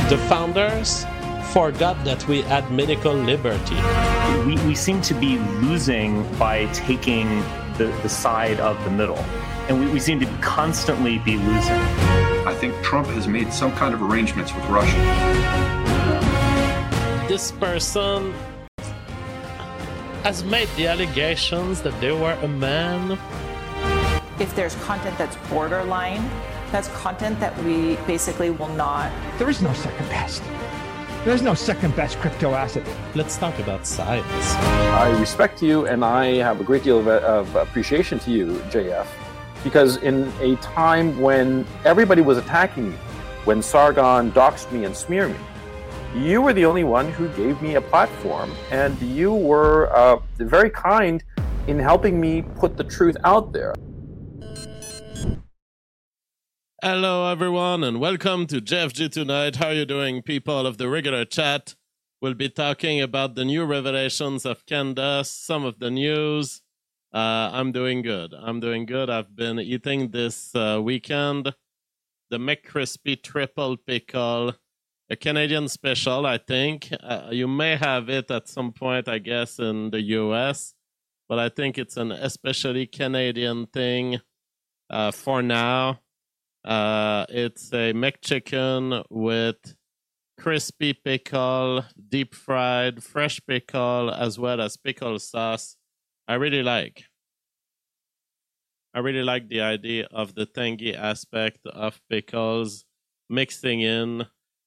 The founders forgot that we had medical liberty. We seem to be losing by taking the side of the middle. And we seem to constantly be losing. I think Trump has made some kind of arrangements with Russia. This person has made the allegations that they were a man. If there's content that's borderline, that's content that we basically will not. There is no second best. There's no second best crypto asset. Let's talk about science. I respect you, and I have a great deal of appreciation to you, JF, because in a time when everybody was attacking me, when Sargon doxed me and smeared me, you were the only one who gave me a platform, and you were very kind in helping me put the truth out there. Hello, everyone, and welcome to JFG Tonight. How are you doing, people of the regular chat? We'll be talking about the new revelations of Candace, some of the news. I'm doing good. I've been eating this weekend the McCrispy Triple Pickle, a Canadian special, I think. You may have it at some point, I guess, in the US, but I think it's an especially Canadian thing for now. It's a McChicken with crispy pickle, deep fried, fresh pickle, as well as pickle sauce. I really like the idea of the tangy aspect of pickles mixing in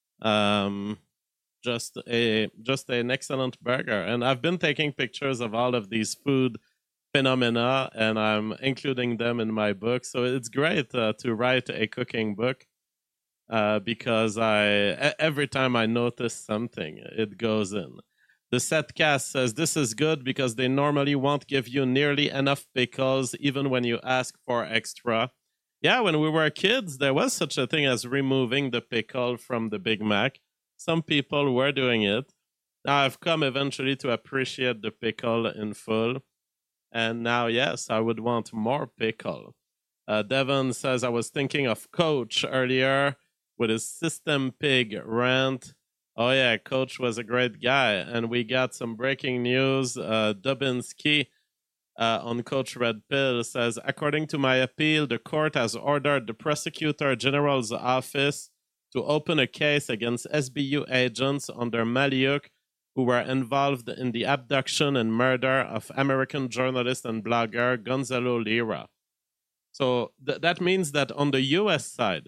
just an excellent burger. And I've been taking pictures of all of these food phenomena, and I'm including them in my book. So it's great to write a cooking book because every time I notice something, it goes in. The Setcast says, this is good because they normally won't give you nearly enough pickles even when you ask for extra. Yeah, when we were kids, there was such a thing as removing the pickle from the Big Mac. Some people were doing it. Now I've come eventually to appreciate the pickle in full. And now, yes, I would want more pickle. Devon says, I was thinking of Coach earlier with his System Pig rant. Oh, yeah, Coach was a great guy. And we got some breaking news. Dubinsky on Coach Red Pill says, according to my appeal, the court has ordered the Prosecutor General's office to open a case against SBU agents under Maliuk who were involved in the abduction and murder of American journalist and blogger Gonzalo Lira. So that means that on the U.S. side,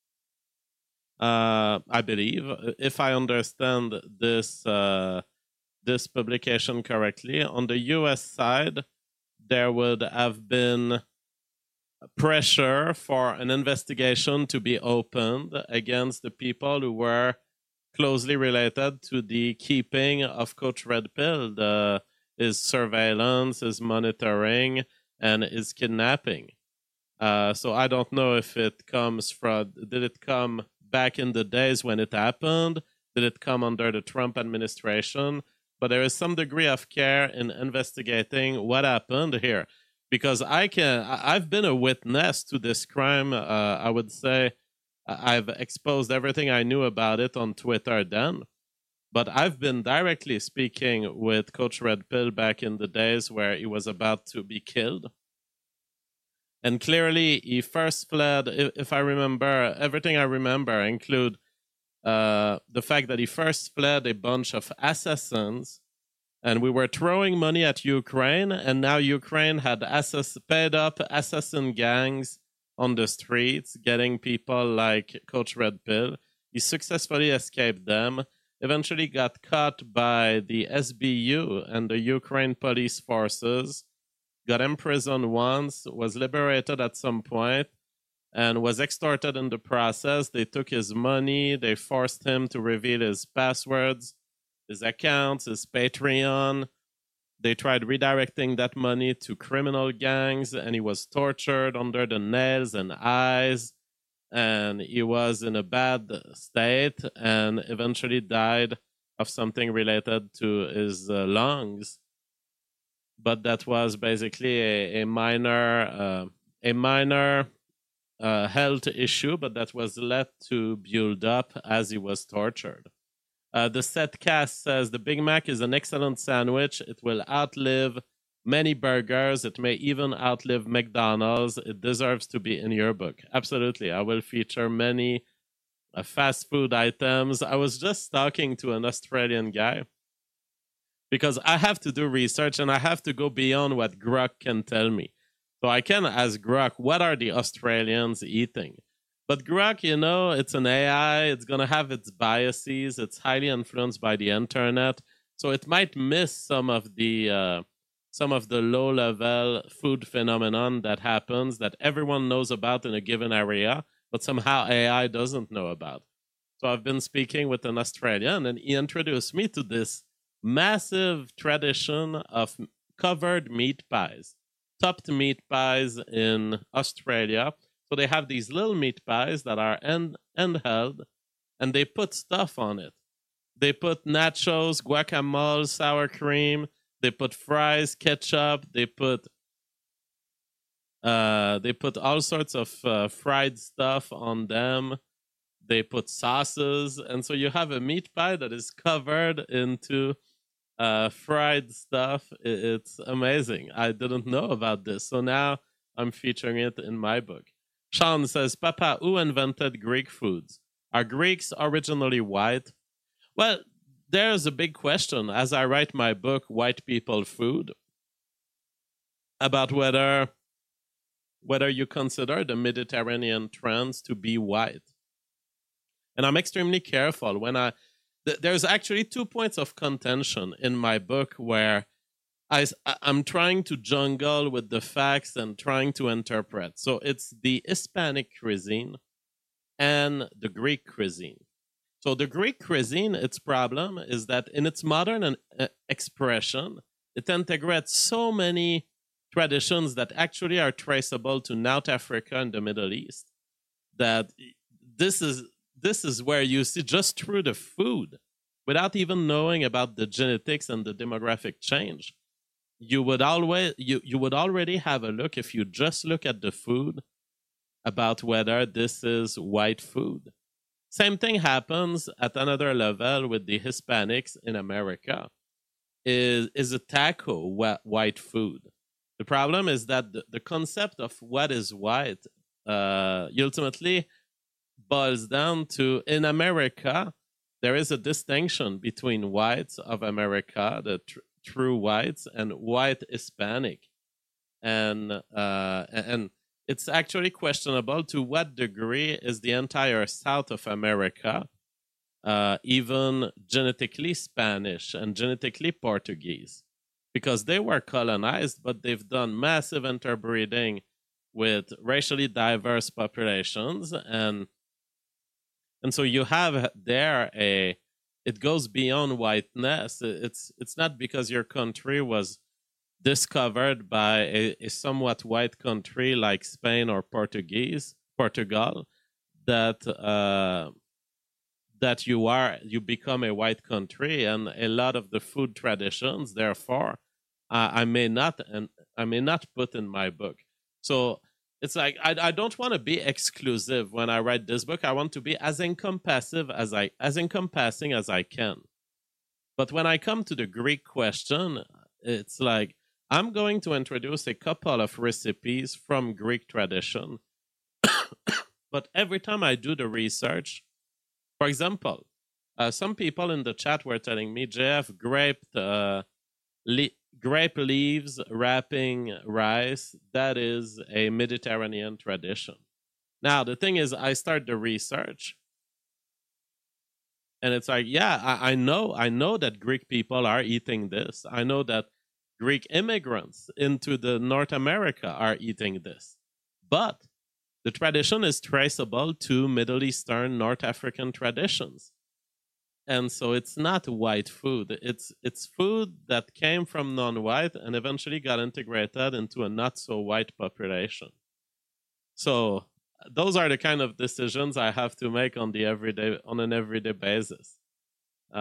I believe, if I understand this publication correctly, on the U.S. side, there would have been pressure for an investigation to be opened against the people who were closely related to the keeping of Coach Red Pill, his surveillance, his monitoring, and his kidnapping. So I don't know if it comes from, did it come back in the days when it happened? Did it come under the Trump administration? But there is some degree of care in investigating what happened here. Because I've been a witness to this crime, I would say. I've exposed everything I knew about it on Twitter then, but I've been directly speaking with Coach Red Pill back in the days where he was about to be killed. And clearly, he first fled, if I remember, everything I remember include the fact that he first fled a bunch of assassins, and we were throwing money at Ukraine, and now Ukraine had paid up assassin gangs on the streets, getting people like Coach Red Pill. He successfully escaped them, eventually got caught by the SBU and the Ukraine police forces, got imprisoned once, was liberated at some point, and was extorted in the process. They took his money, they forced him to reveal his passwords, his accounts, his Patreon. They tried redirecting that money to criminal gangs, and he was tortured under the nails and eyes, and he was in a bad state and eventually died of something related to his lungs. But that was basically a minor health issue, but that was led to build up as he was tortured. The Setcast says the Big Mac is an excellent sandwich. It will outlive many burgers. It may even outlive McDonald's. It deserves to be in your book. Absolutely. I will feature many fast food items. I was just talking to an Australian guy because I have to do research and I have to go beyond what Grok can tell me. So I can ask Grok, what are the Australians eating? But Grok, it's an AI. It's going to have its biases. It's highly influenced by the internet. So it might miss some of the low-level food phenomenon that happens that everyone knows about in a given area, but somehow AI doesn't know about. So I've been speaking with an Australian, and he introduced me to this massive tradition of covered meat pies, topped meat pies in Australia. So they have these little meat pies that are handheld, and they put stuff on it. They put nachos, guacamole, sour cream. They put fries, ketchup. They put all sorts of fried stuff on them. They put sauces, and so you have a meat pie that is covered into fried stuff. It's amazing. I didn't know about this, so now I'm featuring it in my book. Sean says, Papa, who invented Greek foods? Are Greeks originally white? Well, there's a big question as I write my book, White People Food, about whether you consider the Mediterranean trends to be white. And I'm extremely careful when there's actually 2 points of contention in my book where I'm trying to jungle with the facts and trying to interpret. So it's the Hispanic cuisine and the Greek cuisine. So the Greek cuisine, its problem is that in its modern expression, it integrates so many traditions that actually are traceable to North Africa and the Middle East, that this is where you see just through the food, without even knowing about the genetics and the demographic change, you would already have a look, if you just look at the food, about whether this is white food. Same thing happens at another level with the Hispanics in America. Is a taco white food? The problem is that the concept of what is white ultimately boils down to, in America, there is a distinction between whites of America, the true whites, and white Hispanic. And it's actually questionable to what degree is the entire South of America even genetically Spanish and genetically Portuguese, because they were colonized, but they've done massive interbreeding with racially diverse populations, and so you have there it goes beyond whiteness. It's not because your country was discovered by a somewhat white country like Spain or Portugal that you become a white country, and a lot of the food traditions, therefore, I may not put in my book. So it's like I don't want to be exclusive when I write this book. I want to be as encompassing as I can. But when I come to the Greek question, it's like I'm going to introduce a couple of recipes from Greek tradition. But every time I do the research, for example, some people in the chat were telling me, JF, grape leaves wrapping rice, that is a Mediterranean tradition. Now, the thing is, I start the research, and it's like, yeah, I know that Greek people are eating this. I know that Greek immigrants into the North America are eating this. But the tradition is traceable to Middle Eastern, North African traditions. And so it's not white food. It's food that came from non-white and eventually got integrated into a not-so-white population. So those are the kind of decisions I have to make on an everyday basis.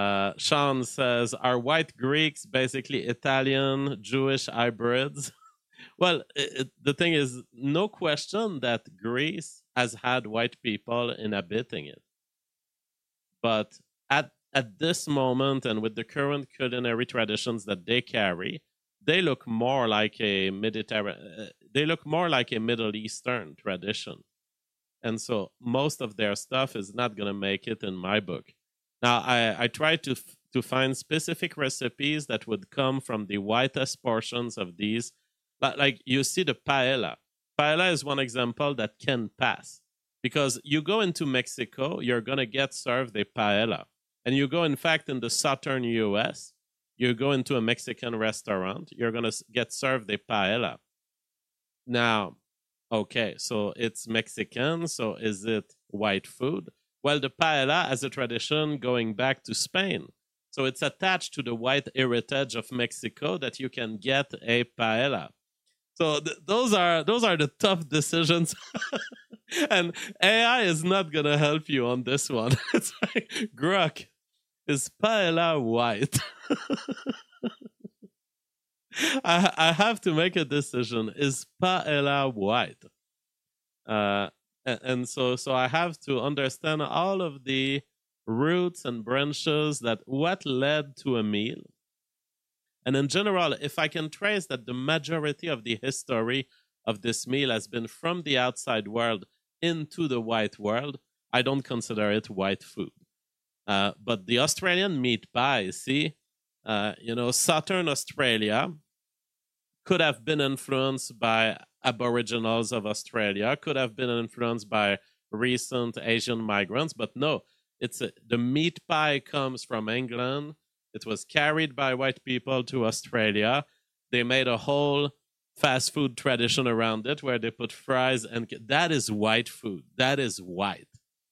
Sean says, are white Greeks basically Italian Jewish hybrids? Well, the thing is, no question that Greece has had white people inhabiting it. But at this moment, and with the current culinary traditions that they carry, they look more like a they look more like a Middle Eastern tradition. And so most of their stuff is not going to make it in my book. Now, I try to find specific recipes that would come from the whitest portions of these. Like you see the paella. Paella is one example that can pass. Because you go into Mexico, you're going to get served a paella. And you go, in fact, in the southern U.S., you go into a Mexican restaurant, you're going to get served a paella. Now, okay, so it's Mexican, so is it white food? Well, the paella has a tradition going back to Spain. So it's attached to the white heritage of Mexico that you can get a paella. So those are the tough decisions. And AI is not going to help you on this one. It's like, Grok, is paella white? I have to make a decision. Is paella white? And so I have to understand all of the roots and branches that what led to a meal. And in general, if I can trace that the majority of the history of this meal has been from the outside world into the white world, I don't consider it white food. But the Australian meat pie, see, southern Australia could have been influenced by Aboriginals of Australia, could have been influenced by recent Asian migrants, but no, the meat pie comes from England. It was carried by white people to Australia. They made a whole fast food tradition around it where they put fries, and that is white food. That is white.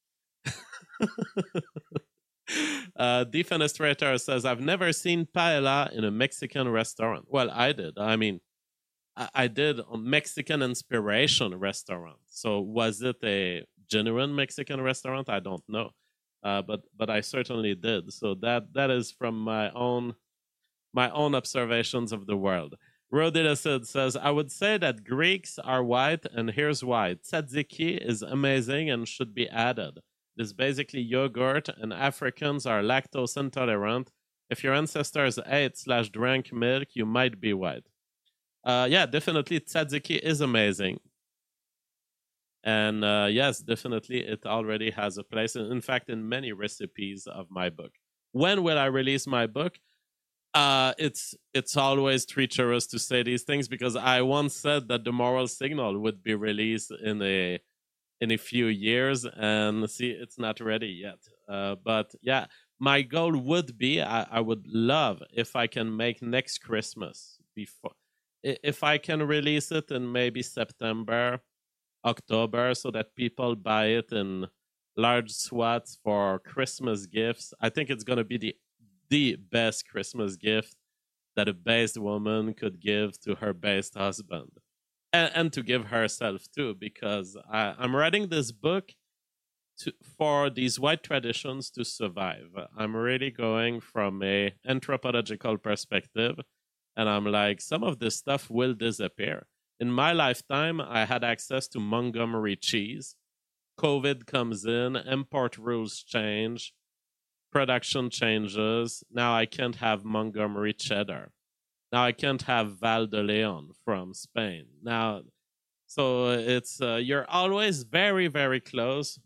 Defenestrator says, I've never seen paella in a Mexican restaurant. Well, I did. I mean, I did a Mexican inspiration restaurant. So was it a genuine Mexican restaurant? I don't know. But I certainly did. So that is from my own observations of the world. Rodilacid says, I would say that Greeks are white, and here's why. Tzatziki is amazing and should be added. It is basically yogurt, and Africans are lactose intolerant. If your ancestors ate/drank milk, you might be white. Yeah, definitely tzatziki is amazing. And yes, definitely it already has a place. In fact, in many recipes of my book. When will I release my book? It's always treacherous to say these things because I once said that The Moral Signal would be released in a few years, and see, it's not ready yet. But yeah, my goal would be I would love if I can make next Christmas before, if I can release it in maybe September, October, so that people buy it in large swaths for Christmas gifts. I think it's going to be the best Christmas gift that a based woman could give to her based husband, and to give herself too, because I'm writing this book for these white traditions to survive. I'm really going from a anthropological perspective, and I'm like, some of this stuff will disappear. In my lifetime, I had access to Montgomery cheese. COVID comes in, import rules change, production changes. Now I can't have Montgomery cheddar. Now I can't have Val de Leon from Spain. Now, so it's you're always very, very close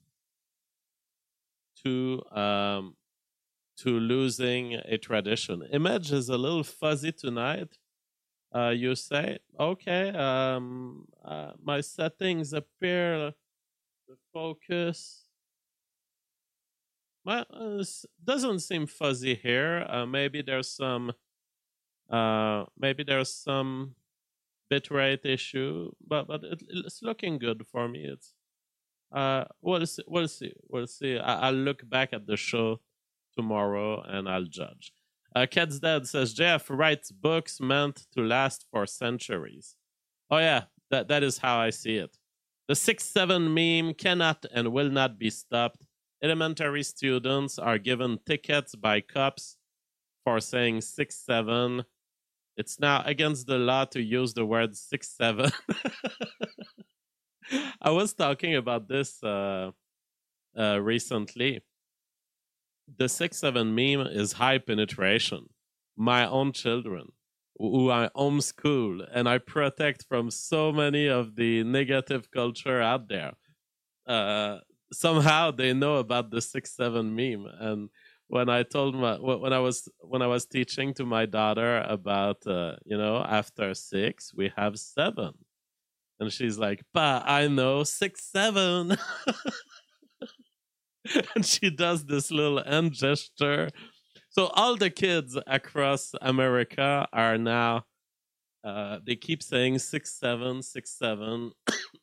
to losing a tradition. Image is a little fuzzy tonight. You say, okay, my settings appear to focus. Well, doesn't seem fuzzy here. Maybe there's some bitrate issue, but it's looking good for me. It's we'll see. I'll look back at the show tomorrow and I'll judge. Cat's Dad says, JF writes books meant to last for centuries. Oh yeah, that is how I see it. The 6-7 meme cannot and will not be stopped. Elementary students are given tickets by cops for saying 6-7 It's now against the law to use the word 6'7". I was talking about this recently. The 6'7" meme is high penetration. My own children, who I homeschool, and I protect from so many of the negative culture out there. Somehow they know about the 6'7" meme, and when I told when I was teaching to my daughter about after 6 we have 7, and she's like, "Pa, I know 6'7", and she does this little hand gesture. So all the kids across America are now they keep saying 6'7", 6'7".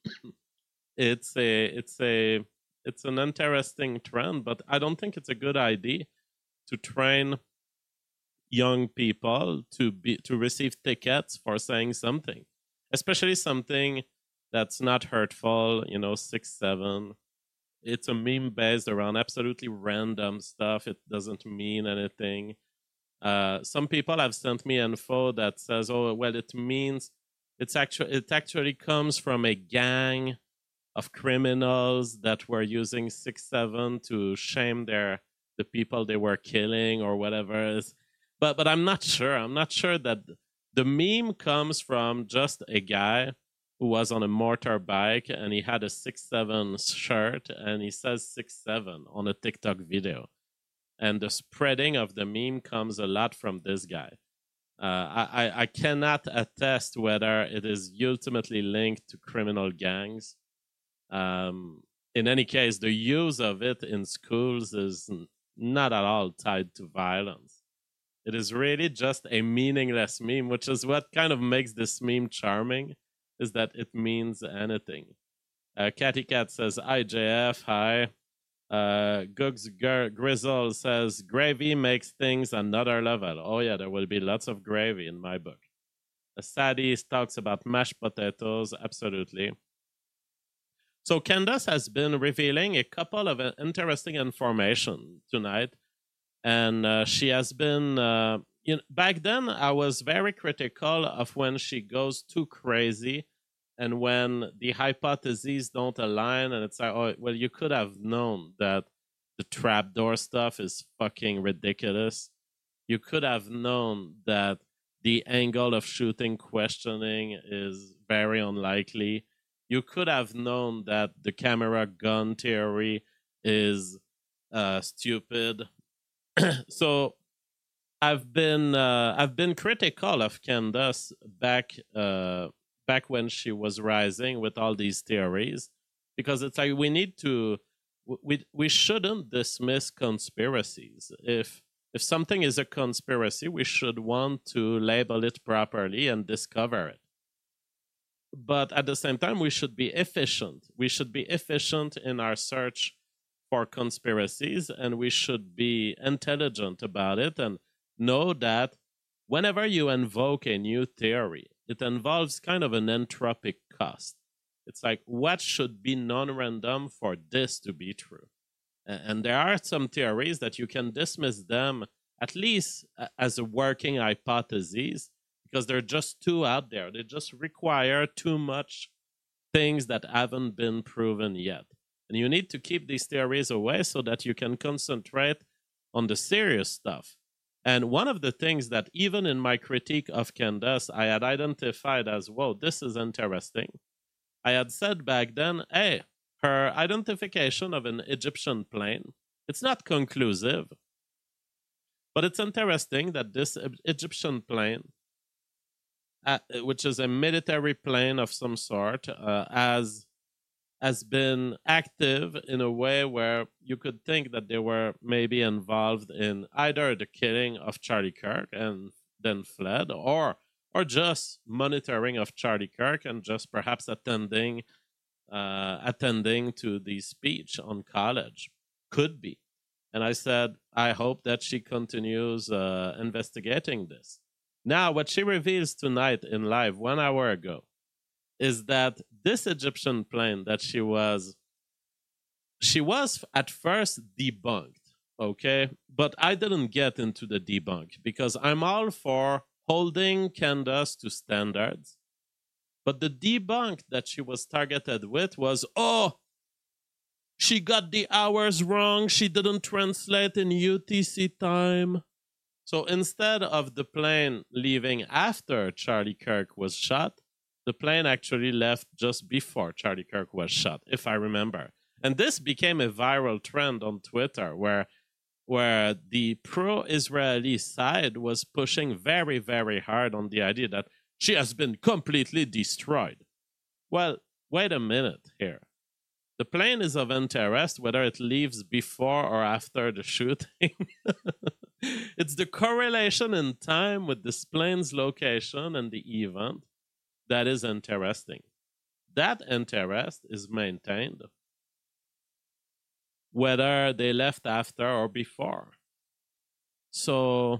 It's an interesting trend, but I don't think it's a good idea to train young people to receive tickets for saying something, especially something that's not hurtful. 6'7". It's a meme based around absolutely random stuff. It doesn't mean anything. Some people have sent me info that says, "Oh, well, it means it actually comes from a gang of criminals that were using 6'7" to shame the people they were killing or whatever." But I'm not sure. I'm not sure that the meme comes from just a guy who was on a motorbike and he had a 6'7" shirt and he says 6'7" on a TikTok video. And the spreading of the meme comes a lot from this guy. I cannot attest whether it is ultimately linked to criminal gangs. In any case, the use of it in schools is not at all tied to violence. It is really just a meaningless meme, which is what kind of makes this meme charming, is that it means anything. Catty Cat says, "Hi, JF, hi." Googs Grizzle says, "Gravy makes things another level." Oh yeah, there will be lots of gravy in my book. Sadie talks about mashed potatoes, absolutely. So Candace has been revealing a couple of interesting information tonight, and she has been. Back then, I was very critical of when she goes too crazy, and when the hypotheses don't align, and it's like, oh, well, you could have known that the trapdoor stuff is fucking ridiculous. You could have known that the angle of shooting questioning is very unlikely. You could have known that the camera gun theory is stupid. So I've been critical of Candace back when she was rising with all these theories, because it's like we shouldn't dismiss conspiracies. If something is a conspiracy, we should want to label it properly and discover it. But at the same time, we should be efficient. We should be efficient in our search for conspiracies, and we should be intelligent about it and know that whenever you invoke a new theory, it involves kind of an entropic cost. It's like, what should be non-random for this to be true? And there are some theories that you can dismiss them at least as a working hypothesis, because they're just too out there. They just require too much things that haven't been proven yet. And you need to keep these theories away so that you can concentrate on the serious stuff. And one of the things that even in my critique of Candace, I had identified as, whoa, this is interesting. I had said back then, hey, her identification of an Egyptian plane, it's not conclusive, but it's interesting that this Egyptian plane, which is a military plane of some sort, has been active in a way where you could think that they were maybe involved in either the killing of Charlie Kirk and then fled, or just monitoring of Charlie Kirk and just perhaps attending to the speech on college. Could be. And I said, I hope that she continues investigating this. Now, what she reveals tonight in live 1 hour ago is that this Egyptian plane that she was at first debunked, okay? But I didn't get into the debunk because I'm all for holding Candace to standards. But the debunk that she was targeted with was, oh, she got the hours wrong. She didn't translate in UTC time. So instead of the plane leaving after Charlie Kirk was shot, the plane actually left just before Charlie Kirk was shot, if I remember. And this became a viral trend on Twitter where the pro-Israeli side was pushing very, very hard on the idea that she has been completely destroyed. Well, wait a minute here. The plane is of interest whether it leaves before or after the shooting. It's the correlation in time with this plane's location and the event that is interesting. That interest is maintained whether they left after or before. So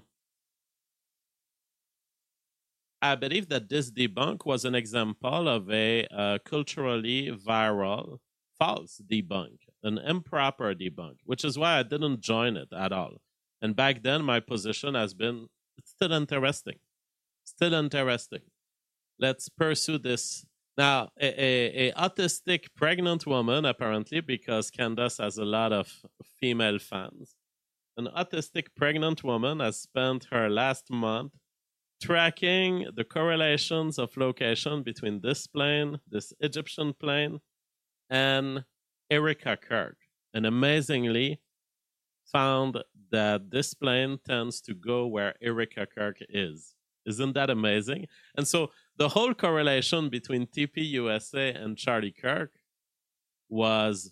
I believe that this debunk was an example of a culturally viral false debunk, an improper debunk, which is why I didn't join it at all. And back then, my position has been, it's still interesting. Still interesting. Let's pursue this. Now, a autistic pregnant woman, apparently, because Candace has a lot of female fans, an autistic pregnant woman has spent her last month tracking the correlations of location between this plane, this Egyptian plane, and Erika Kirk. And amazingly, found that this plane tends to go where Erika Kirk is. Isn't that amazing? And so the whole correlation between TPUSA and Charlie Kirk was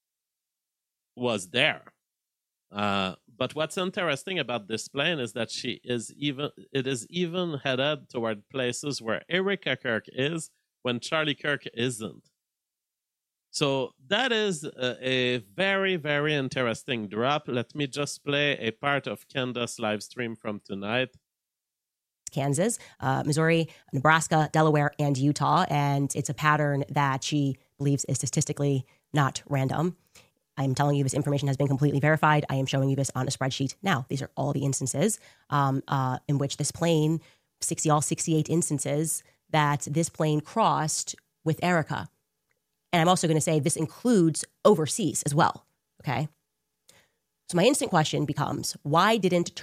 there. But what's interesting about this plane is that it is even headed toward places where Erika Kirk is when Charlie Kirk isn't. So that is a very, very interesting drop. Let me just play a part of Candace's live stream from tonight. Kansas, Missouri, Nebraska, Delaware, and Utah. And it's a pattern that she believes is statistically not random. I'm telling you this information has been completely verified. I am showing you this on a spreadsheet now. These are all the instances in which this plane, all 68 instances that this plane crossed with Erika. And I'm also going to say this includes overseas as well, okay? So my instant question becomes, why didn't...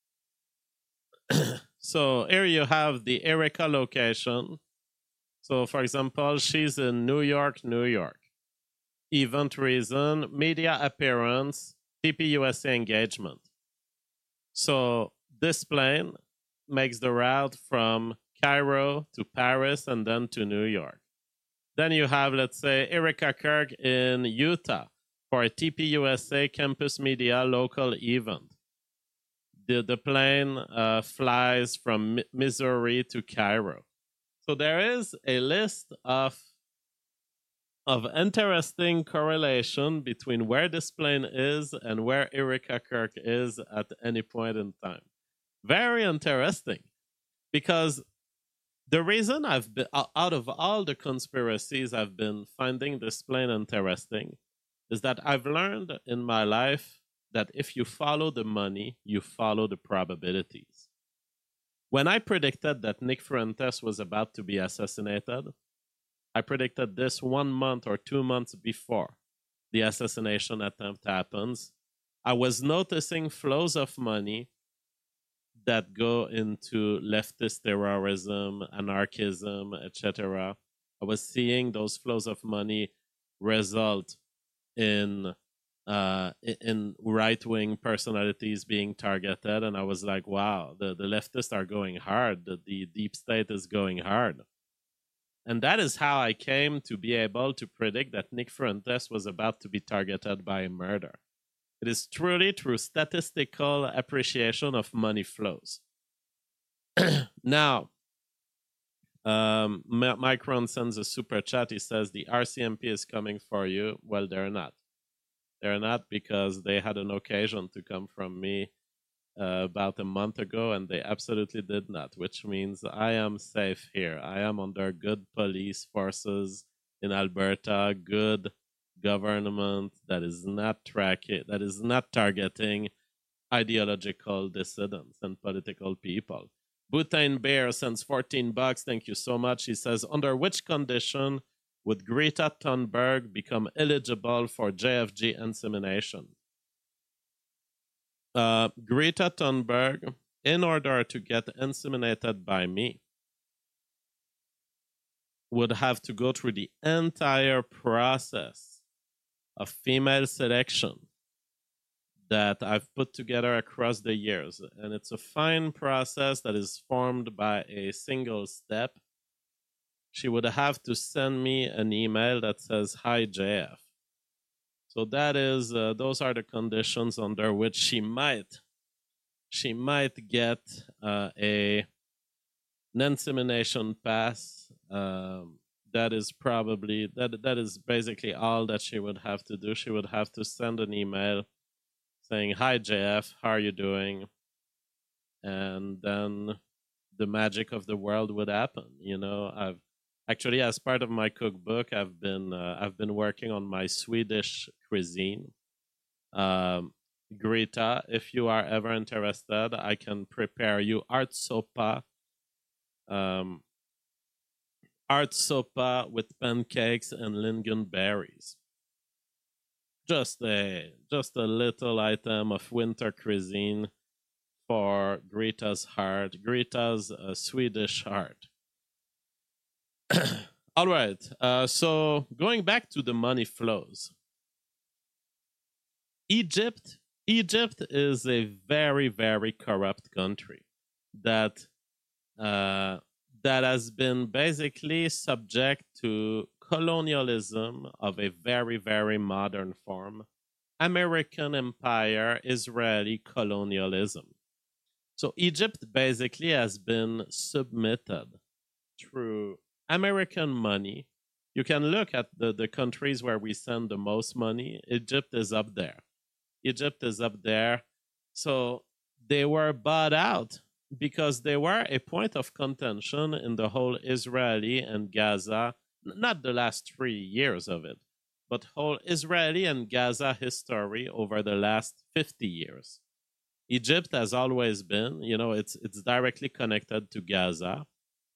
So here you have the Erika location. So, for example, she's in New York, New York. Event reason, media appearance, TPUSA engagement. So this plane makes the route from Cairo to Paris and then to New York. Then you have, let's say, Erika Kirk in Utah for a TPUSA campus media local event. The plane flies from Missouri to Cairo. So there is a list of interesting correlation between where this plane is and where Erika Kirk is at any point in time. Very interesting, because the reason I've been, out of all the conspiracies I've been finding this plane interesting, is that I've learned in my life that if you follow the money, you follow the probabilities. When I predicted that Nick Fuentes was about to be assassinated, I predicted this 1 month or 2 months before the assassination attempt happens. I was noticing flows of money that go into leftist terrorism, anarchism, etc. I was seeing those flows of money result in right-wing personalities being targeted, and I was like, wow, the leftists are going hard, the deep state is going hard. And that is how I came to be able to predict that Nick Fuentes was about to be targeted by a murder. It is truly through statistical appreciation of money flows. Now, Micron sends a super chat. He says, the RCMP is coming for you. Well, they're not. They're not, because they had an occasion to come from me about a month ago, and they absolutely did not, which means I am safe here. I am under good police forces in Alberta, good government that is not targeting ideological dissidents and political people. Butane Bear sends $14. Thank you so much. He says, under which condition would Greta Thunberg become eligible for JFG insemination? Greta Thunberg, in order to get inseminated by me, would have to go through the entire process of female selection that I've put together across the years. And it's a fine process that is formed by a single step. She would have to send me an email that says, "Hi, JF." So that is, those are the conditions under which she might get an insemination pass. That is probably, that is basically all that she would have to do. She would have to send an email saying, "Hi, JF, how are you doing?" And then the magic of the world would happen. You know, I've actually, as part of my cookbook, I've been working on my Swedish cuisine. Greta, if you are ever interested, I can prepare you ärtsoppa. Ärtsoppa with pancakes and lingonberries. Just a little item of winter cuisine for Greta's heart, Greta's Swedish heart. All right. So going back to the money flows, Egypt is a very, very corrupt country that has been basically subject to colonialism of a very, very modern form. American empire, Israeli colonialism. So Egypt basically has been submitted through American money. You can look at the countries where we send the most money. Egypt is up there. So they were bought out because they were a point of contention in the whole Israeli and Gaza, not the last 3 years of it, but whole Israeli and Gaza history over the last 50 years. Egypt has always been, you know, it's directly connected to Gaza.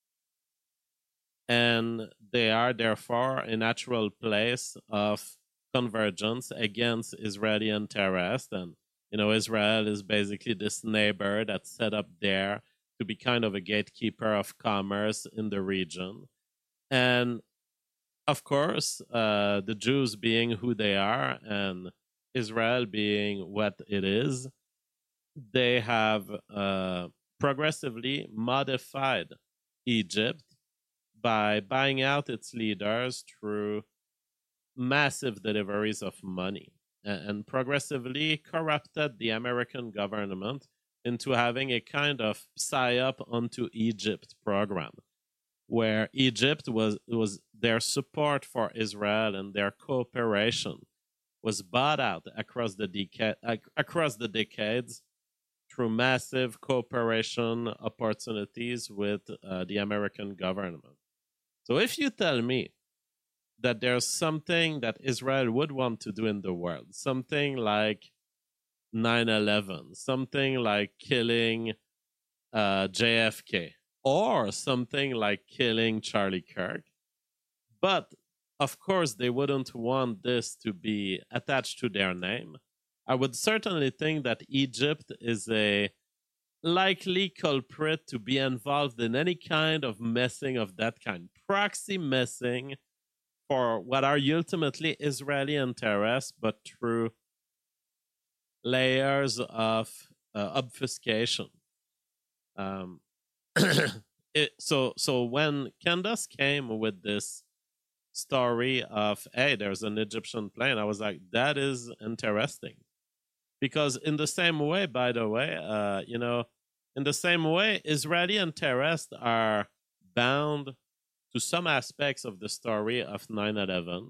And they are therefore a natural place of convergence against Israeli interest. And, you know, Israel is basically this neighbor that's set up there to be kind of a gatekeeper of commerce in the region. And of course, the Jews being who they are and Israel being what it is, they have progressively modified Egypt by buying out its leaders through massive deliveries of money and progressively corrupted the American government into having a kind of psyop onto Egypt program, where Egypt was their support for Israel and their cooperation was bought out across the decades through massive cooperation opportunities with the American government. So if you tell me that there's something that Israel would want to do in the world, something like 9/11, something like killing JFK, or something like killing Charlie Kirk, but of course they wouldn't want this to be attached to their name, I would certainly think that Egypt is a likely culprit to be involved in any kind of messing of that kind. Proxy messing for what are ultimately Israeli interests, but through layers of obfuscation. So when Candace came with this story of, hey, there's an Egyptian plane, I was like, that is interesting. Because in the same way, by the way, in the same way, Israeli interests are bound to some aspects of the story of 9/11.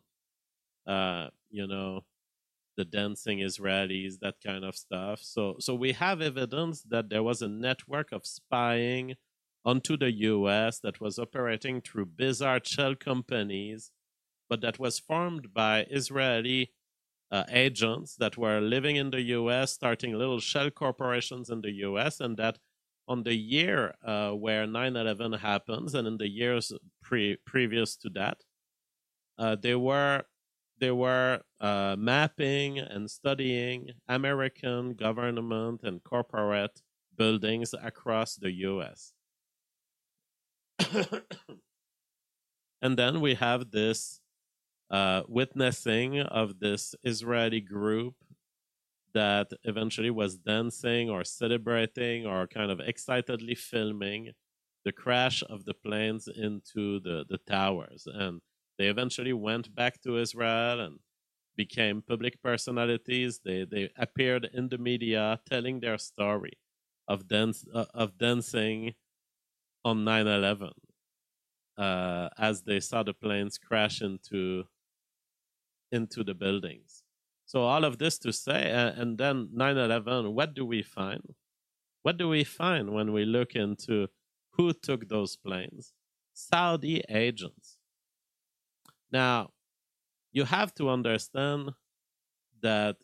The dancing Israelis, that kind of stuff. So we have evidence that there was a network of spying onto the U.S. that was operating through bizarre shell companies, but that was formed by Israeli agents that were living in the U.S., starting little shell corporations in the U.S., and that on the year where 9/11 happens, and in the years previous to that, they were mapping and studying American government and corporate buildings across the U.S. And then we have this witnessing of this Israeli group that eventually was dancing or celebrating or kind of excitedly filming the crash of the planes into the towers. And they eventually went back to Israel and became public personalities. They appeared in the media telling their story of dancing on 9/11 as they saw the planes crash into the buildings. So all of this to say, and then 9/11, what do we find? What do we find when we look into who took those planes? Saudi agents. Now, you have to understand that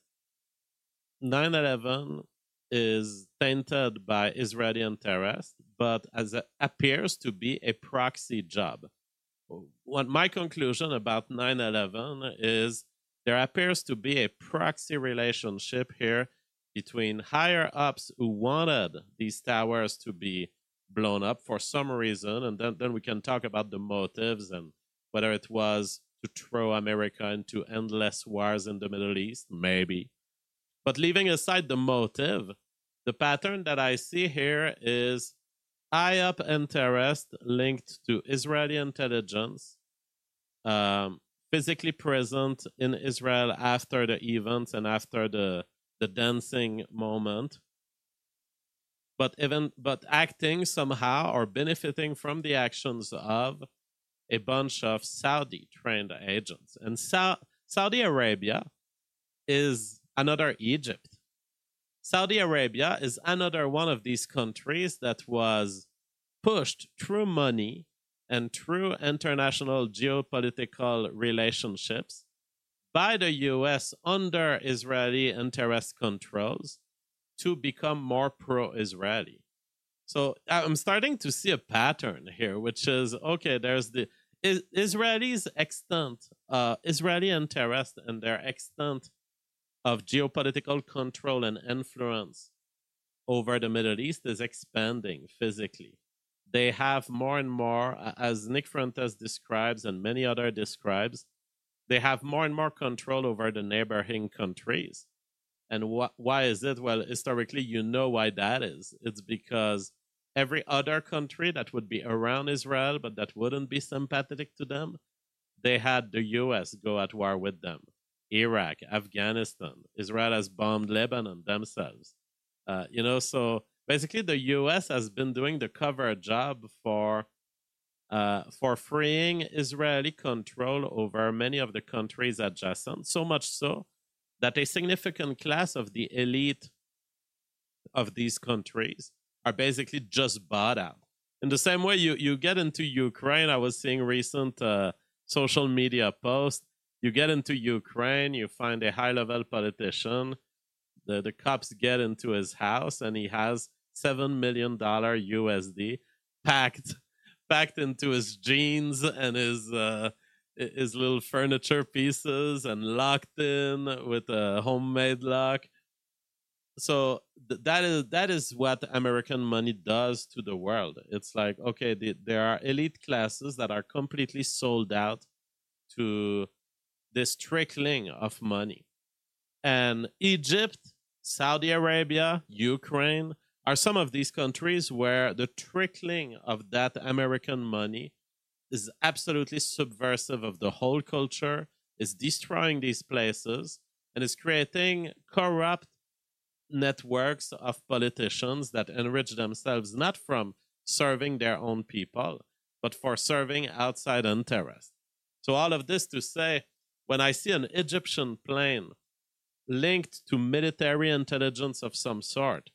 9/11 is tainted by Israeli interest, but as it appears to be a proxy job. What my conclusion about 9/11 is there appears to be a proxy relationship here between higher ups who wanted these towers to be blown up for some reason, and then we can talk about the motives and whether it was to throw America into endless wars in the Middle East, maybe. But leaving aside the motive, the pattern that I see here is high-up interest linked to Israeli intelligence, physically present in Israel after the events and after the dancing moment, but acting somehow or benefiting from the actions of a bunch of Saudi-trained agents. And Saudi Arabia is another Egypt. Saudi Arabia is another one of these countries that was pushed through money and through international geopolitical relationships by the U.S. under Israeli interest controls to become more pro-Israeli. So I'm starting to see a pattern here, which is, okay, there's the Israelis' extent, Israeli interest and their extent of geopolitical control and influence over the Middle East is expanding physically. They have more and more, as Nick Fuentes describes and many other describes, they have more and more control over the neighboring countries. And why is it? Well, historically, you know why that is. It's because every other country that would be around Israel, but that wouldn't be sympathetic to them, they had the U.S. go at war with them. Iraq, Afghanistan, Israel has bombed Lebanon themselves. So basically the U.S. has been doing the cover job for freeing Israeli control over many of the countries adjacent, so much so that a significant class of the elite of these countries are basically just bought out. In the same way you get into Ukraine, I was seeing recent social media posts, you get into Ukraine, you find a high-level politician, the cops get into his house, and he has $7 million USD packed into his jeans and his little furniture pieces and locked in with a homemade lock. So that is what American money does to the world. It's like, okay, there are elite classes that are completely sold out to this trickling of money. And Egypt, Saudi Arabia, Ukraine are some of these countries where the trickling of that American money is absolutely subversive of the whole culture, is destroying these places, and is creating corrupt networks of politicians that enrich themselves not from serving their own people, but for serving outside interests. So all of this to say, when I see an Egyptian plane linked to military intelligence of some sort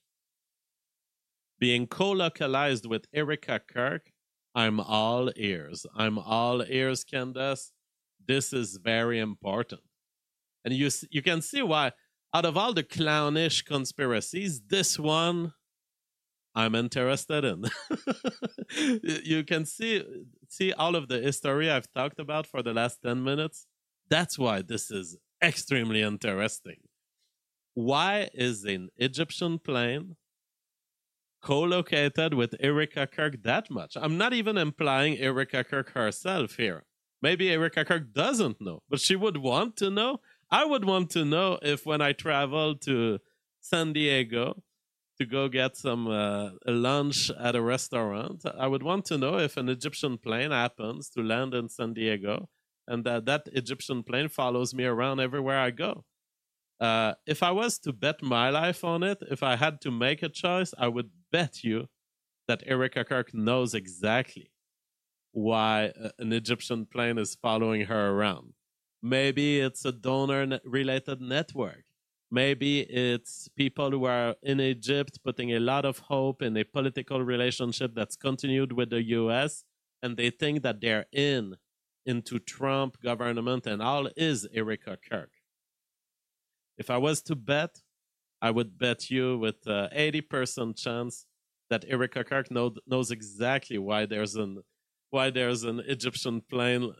being co-localized with Erika Kirk, I'm all ears. I'm all ears, Candace. This is very important. And you can see why, out of all the clownish conspiracies, this one, I'm interested in. You can see all of the history I've talked about for the last 10 minutes. That's why this is extremely interesting. Why is an Egyptian plane co-located with Erika Kirk that much? I'm not even implying Erika Kirk herself here. Maybe Erika Kirk doesn't know, but she would want to know. I would want to know if when I travel to San Diego to go get some lunch at a restaurant, I would want to know if an Egyptian plane happens to land in San Diego and that Egyptian plane follows me around everywhere I go. If I was to bet my life on it, if I had to make a choice, I would bet you that Erika Kirk knows exactly why an Egyptian plane is following her around. Maybe it's a donor-related network. Maybe it's people who are in Egypt putting a lot of hope in a political relationship that's continued with the U.S., and they think that they're into Trump government and all is Erika Kirk. If I was to bet, I would bet you with 80% chance that Erika Kirk knows exactly why there's an Egyptian plane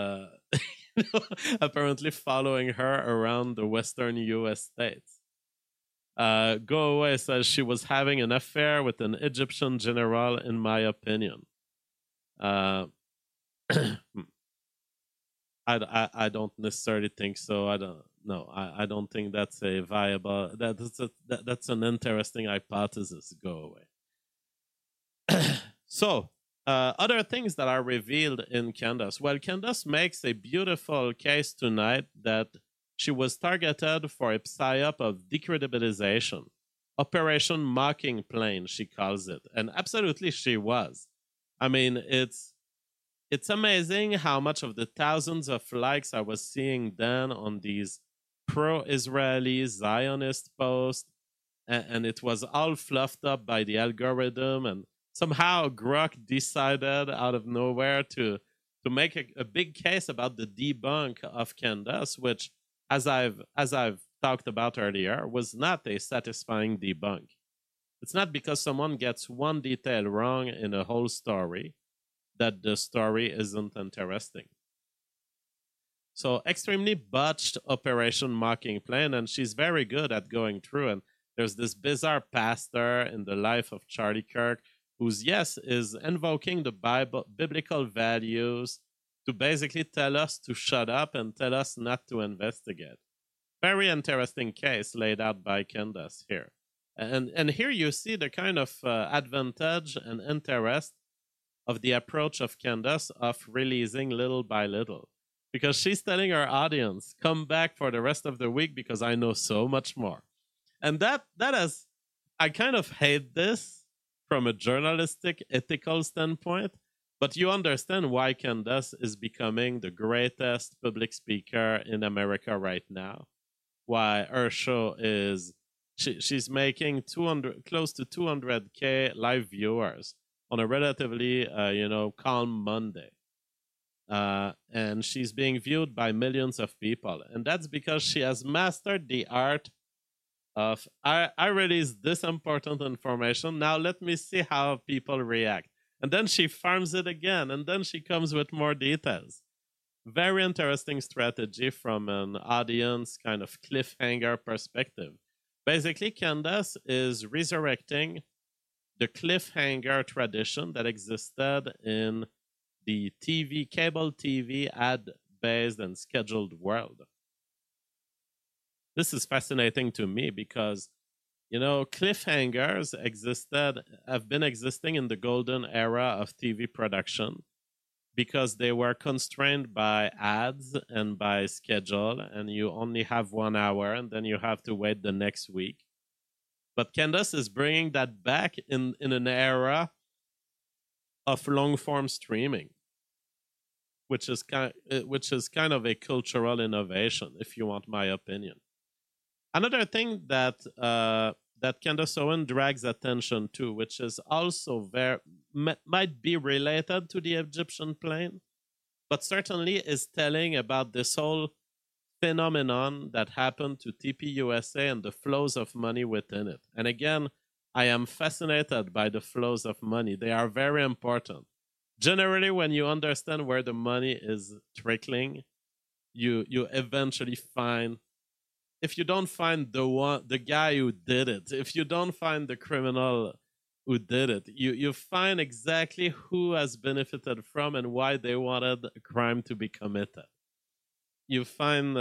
apparently following her around the western U.S. states. Go Away says she was having an affair with an Egyptian general, in my opinion. I don't necessarily think so. I don't think that's a viable. That's an interesting hypothesis. Go Away. So, other things that are revealed in Candace. Well, Candace makes a beautiful case tonight that she was targeted for a psyop of decredibilization, Operation Mocking Plane, she calls it, and absolutely she was. I mean, it's amazing how much of the thousands of likes I was seeing then on these pro-Israeli Zionist posts, and it was all fluffed up by the algorithm, and somehow Grok decided out of nowhere to make a big case about the debunk of Candace, which, as I've talked about earlier, was not a satisfying debunk. It's not because someone gets one detail wrong in a whole story that the story isn't interesting. So extremely botched Operation Mocking Plane, and she's very good at going through. And there's this bizarre pastor in the life of Charlie Kirk who's, yes, is invoking the biblical values to basically tell us to shut up and tell us not to investigate. Very interesting case laid out by Candace here. And here you see the kind of advantage and interest of the approach of Candace of releasing little by little. Because she's telling her audience, come back for the rest of the week because I know so much more. And that has, I kind of hate this from a journalistic, ethical standpoint, but you understand why Candace is becoming the greatest public speaker in America right now. Why her show is, she's making close to 200K live viewers on a relatively, calm Monday. And she's being viewed by millions of people. And that's because she has mastered the art of, I released this important information, now let me see how people react. And then she farms it again, and then she comes with more details. Very interesting strategy from an audience kind of cliffhanger perspective. Basically, Candace is resurrecting the cliffhanger tradition that existed in the cable TV, ad-based and scheduled world. This is fascinating to me because, cliffhangers have been existing in the golden era of TV production because they were constrained by ads and by schedule, and you only have 1 hour and then you have to wait the next week. But Candace is bringing that back in an era of long-form streaming, which is kind of a cultural innovation, if you want my opinion. Another thing that Candace Owen drags attention to, which is also might be related to the Egyptian plane, but certainly is telling about this whole phenomenon that happened to TPUSA and the flows of money within it. And again, I am fascinated by the flows of money. They are very important. Generally, when you understand where the money is trickling, you eventually find, if you don't find the guy who did it, if you don't find the criminal who did it, you find exactly who has benefited from and why they wanted a crime to be committed. You find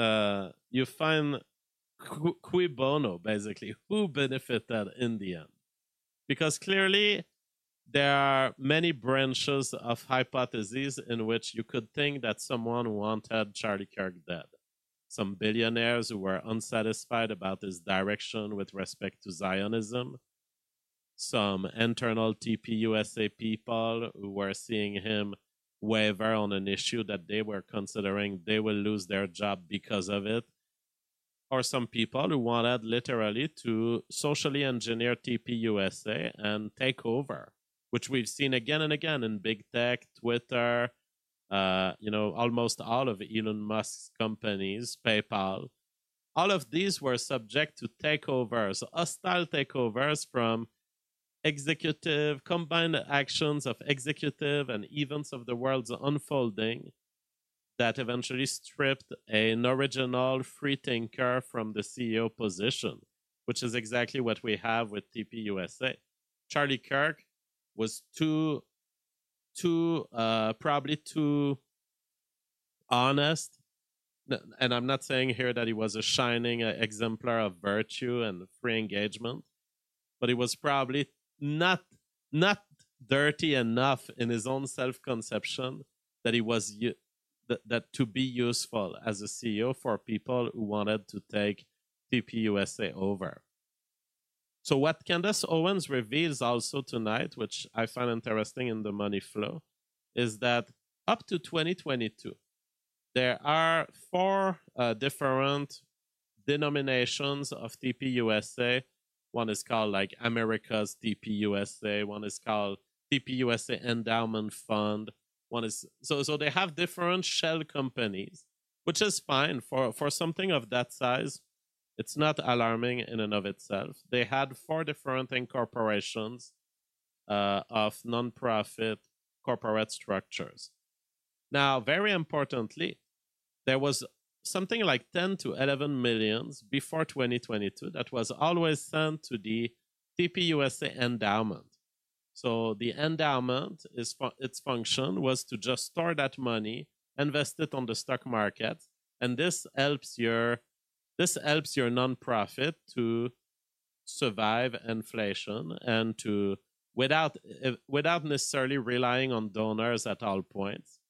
cui bono, basically, who benefited in the end. Because clearly, there are many branches of hypotheses in which you could think that someone wanted Charlie Kirk dead. Some billionaires who were unsatisfied about his direction with respect to Zionism. Some internal TPUSA people who were seeing him waver on an issue that they were considering they will lose their job because of it. Or some people who wanted literally to socially engineer TPUSA and take over, which we've seen again and again in big tech, Twitter, almost all of Elon Musk's companies, PayPal. All of these were subject to takeovers, hostile takeovers from combined actions of executive and events of the world's unfolding that eventually stripped an original free thinker from the CEO position, which is exactly what we have with TPUSA. Charlie Kirk was probably too honest. And I'm not saying here that he was a shining exemplar of virtue and free engagement, but he was probably not dirty enough in his own self-conception that he was that to be useful as a CEO for people who wanted to take TPUSA over. So what Candace Owens reveals also tonight, which I find interesting in the money flow, is that up to 2022, there are 4 different denominations of TPUSA. One is called like America's TPUSA. One is called TPUSA Endowment Fund. One is so they have different shell companies, which is fine for something of that size. It's not alarming in and of itself. They had 4 different incorporations of nonprofit corporate structures. Now, very importantly, there was something like 10 to 11 millions before 2022 that was always sent to the TPUSA endowment. So the endowment, its function was to just store that money, invest it on the stock market, and this helps your nonprofit to survive inflation and to without necessarily relying on donors at all points.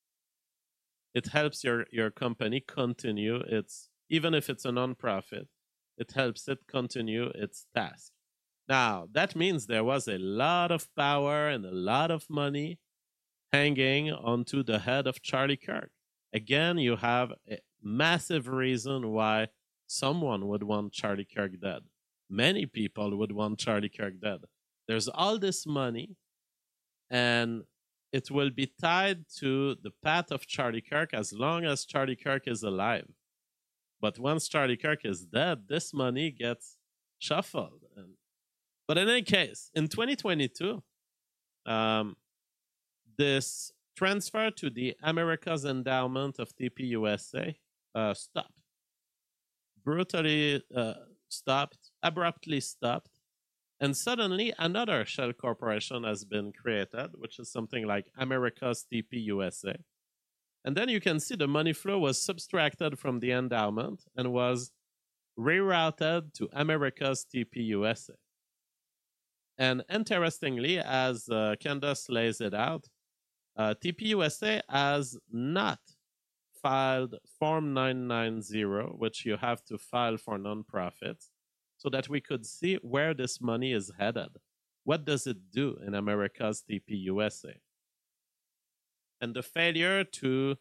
It helps your company continue its, even if it's a nonprofit, it helps it continue its task. Now, that means there was a lot of power and a lot of money hanging onto the head of Charlie Kirk. Again, you have a massive reason why someone would want Charlie Kirk dead. Many people would want Charlie Kirk dead. There's all this money, and it will be tied to the path of Charlie Kirk as long as Charlie Kirk is alive. But once Charlie Kirk is dead, this money gets shuffled. But in any case, in 2022, this transfer to the America's Endowment of TPUSA stopped. Brutally stopped, abruptly stopped. And suddenly another shell corporation has been created, which is something like America's TPUSA. And then you can see the money flow was subtracted from the endowment and was rerouted to America's TPUSA. And interestingly, as Candace lays it out, TPUSA has not filed Form 990, which you have to file for nonprofits, so that we could see where this money is headed. What does it do in America's TPUSA? And the failure to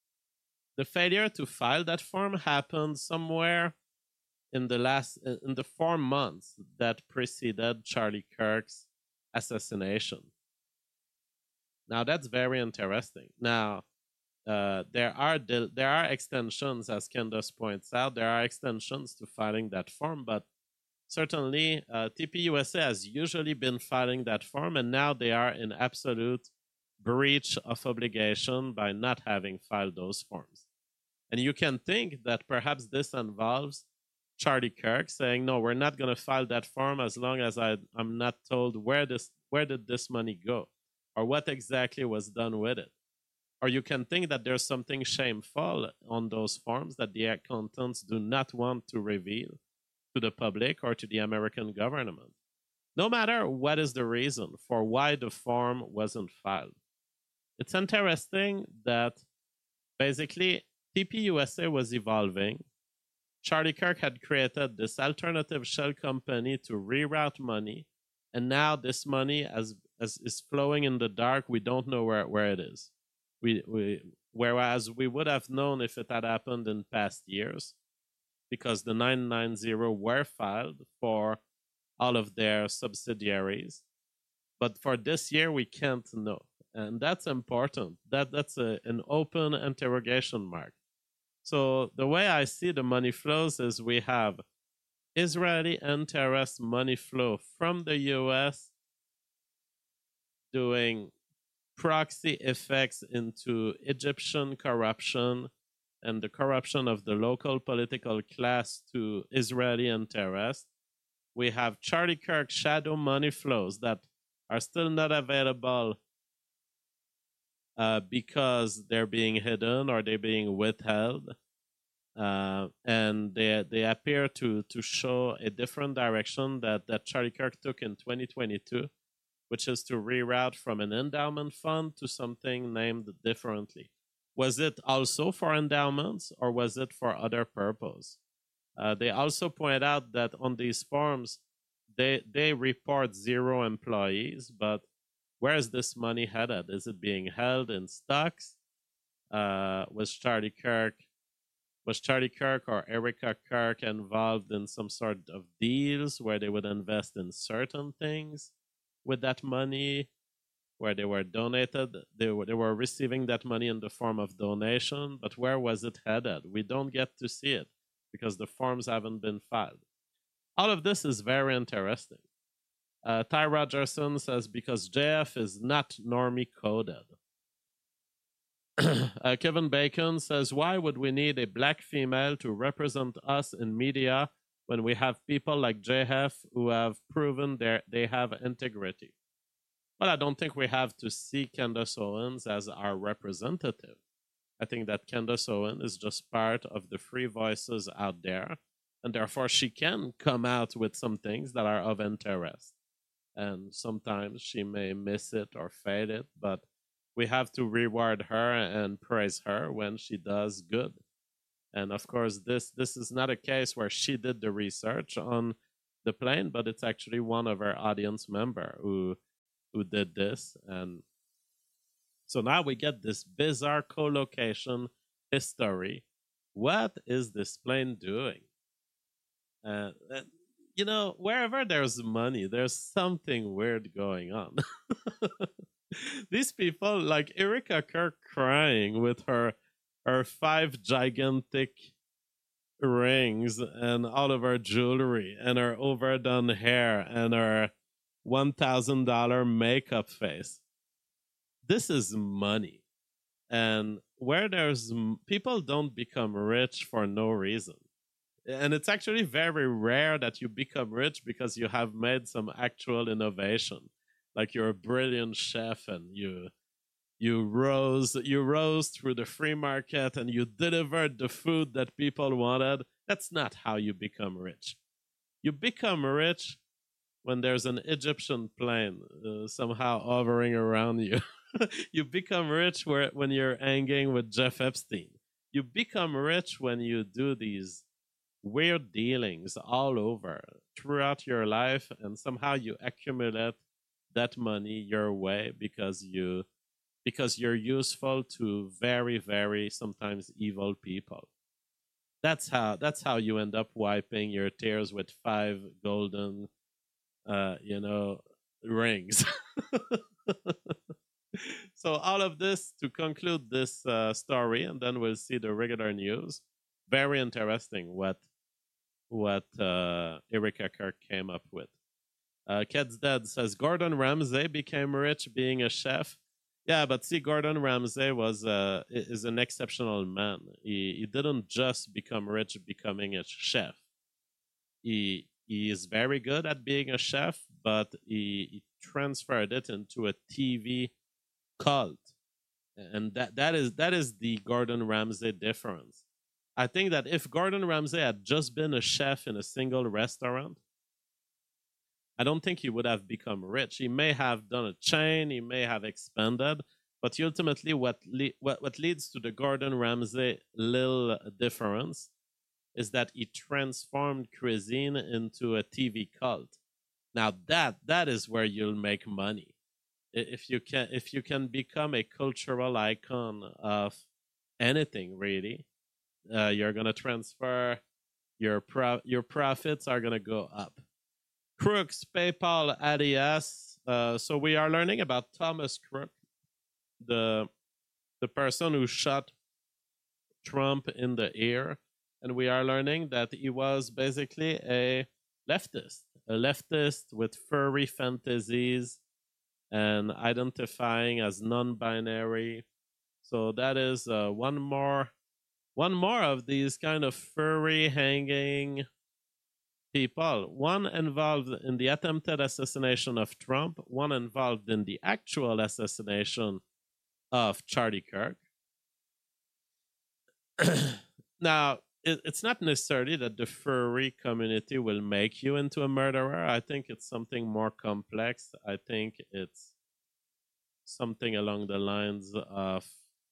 file that form happened somewhere in the 4 months that preceded Charlie Kirk's assassination. Now that's very interesting. Now there are extensions, as Candace points out. There are extensions to filing that form, but certainly TPUSA has usually been filing that form, and now they are in absolute breach of obligation by not having filed those forms. And you can think that perhaps this involves Charlie Kirk saying, no, we're not going to file that form as long as I'm not told where did this money go or what exactly was done with it. Or you can think that there's something shameful on those forms that the accountants do not want to reveal to the public or to the American government. No matter what is the reason for why the form wasn't filed. It's interesting that basically TPUSA was evolving. Charlie Kirk had created this alternative shell company to reroute money, and now this money is flowing in the dark. We don't know where it is. Whereas we would have known if it had happened in past years, because the 990 were filed for all of their subsidiaries. But for this year, we can't know. And that's important. That's an open interrogation mark. So the way I see the money flows is we have Israeli interest money flow from the U.S. doing proxy effects into Egyptian corruption and the corruption of the local political class to Israeli interest. We have Charlie Kirk shadow money flows that are still not available because they're being hidden or they're being withheld. And they appear to show a different direction that Charlie Kirk took in 2022, which is to reroute from an endowment fund to something named differently. Was it also for endowments or was it for other purpose? They also point out that on these forms, they report 0 employees, but where is this money headed? Is it being held in stocks? Was Charlie Kirk or Erica Kirk involved in some sort of deals where they would invest in certain things with that money, where they were donated? They were receiving that money in the form of donation, but where was it headed? We don't get to see it because the forms haven't been filed. All of this is very interesting. Ty Rogerson says, because JF is not normie coded. Kevin Bacon says, why would we need a black female to represent us in media when we have people like JF who have proven they have integrity? Well, I don't think we have to see Candace Owens as our representative. I think that Candace Owens is just part of the free voices out there, and therefore she can come out with some things that are of interest. And sometimes she may miss it or fail it, but we have to reward her and praise her when she does good. And of course, this is not a case where she did the research on the plane, but it's actually one of our audience member who did this. And so now we get this bizarre co-location history. What is this plane doing? You know, wherever there's money, there's something weird going on. These people, like Erica Kirk crying with her 5 gigantic rings and all of her jewelry and her overdone hair and her $1,000 makeup face. This is money. And where there's people don't become rich for no reason. And it's actually very rare that you become rich because you have made some actual innovation. Like you're a brilliant chef and you rose through the free market and you delivered the food that people wanted. That's not how you become rich. You become rich when there's an Egyptian plane somehow hovering around you. You become rich when you're hanging with Jeff Epstein. You become rich when you do these weird dealings all over throughout your life, and somehow you accumulate that money your way because you're useful to very, very sometimes evil people. That's how you end up wiping your tears with 5 golden rings. So all of this to conclude this story, and then we'll see the regular news. Very interesting what Erika Kirk came up with. Ked's Dead says Gordon Ramsay became rich being a chef. Yeah, but see, Gordon Ramsay is an exceptional man. He didn't just become rich becoming a chef. He is very good at being a chef, but he transferred it into a TV cult, and that is the Gordon Ramsay difference. I think that if Gordon Ramsay had just been a chef in a single restaurant, I don't think he would have become rich. He may have done a chain, he may have expanded, but ultimately what leads to the Gordon Ramsay little difference is that he transformed cuisine into a TV cult. Now that is where you'll make money. If you can become a cultural icon of anything, really, you're gonna transfer your profits are gonna go up. Crooks, PayPal, ADS. So we are learning about Thomas Crook, the person who shot Trump in the ear, and we are learning that he was basically a leftist with furry fantasies and identifying as non-binary. So that is one more of these kind of furry hanging people. One involved in the attempted assassination of Trump, one involved in the actual assassination of Charlie Kirk. Now, it's not necessarily that the furry community will make you into a murderer. I think it's something more complex. I think it's something along the lines of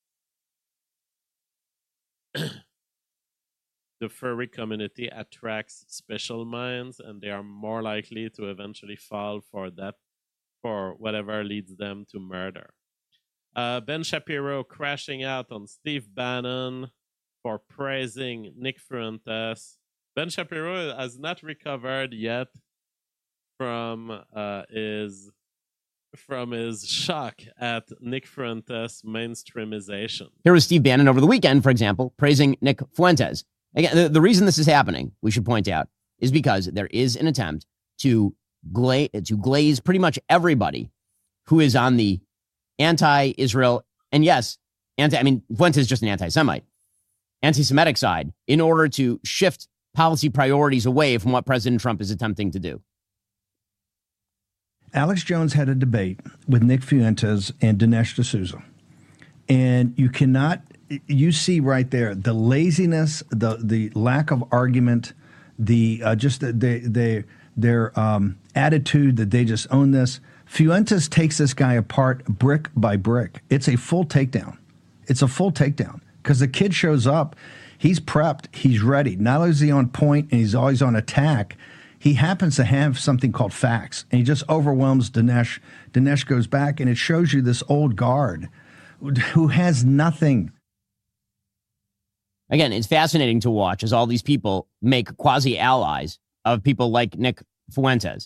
the furry community attracts special minds, and they are more likely to eventually fall for whatever leads them to murder. Ben Shapiro crashing out on Steve Bannon for praising Nick Fuentes. Ben Shapiro has not recovered yet from his shock at Nick Fuentes' mainstreamization. Here was Steve Bannon over the weekend, for example, praising Nick Fuentes. Again, the reason this is happening, we should point out, is because there is an attempt to glaze pretty much everybody who is on the anti-Israel, and yes, Fuentes is just an anti-Semite, anti-Semitic side, in order to shift policy priorities away from what President Trump is attempting to do. Alex Jones had a debate with Nick Fuentes and Dinesh D'Souza. And you see right there the laziness, the lack of argument, their attitude that they just own this. Fuentes takes this guy apart brick by brick. It's a full takedown. Because the kid shows up, he's prepped, he's ready. Not only is he on point and he's always on attack, he happens to have something called facts, and he just overwhelms Dinesh. Dinesh goes back, and it shows you this old guard who has nothing. Again, it's fascinating to watch as all these people make quasi-allies of people like Nick Fuentes.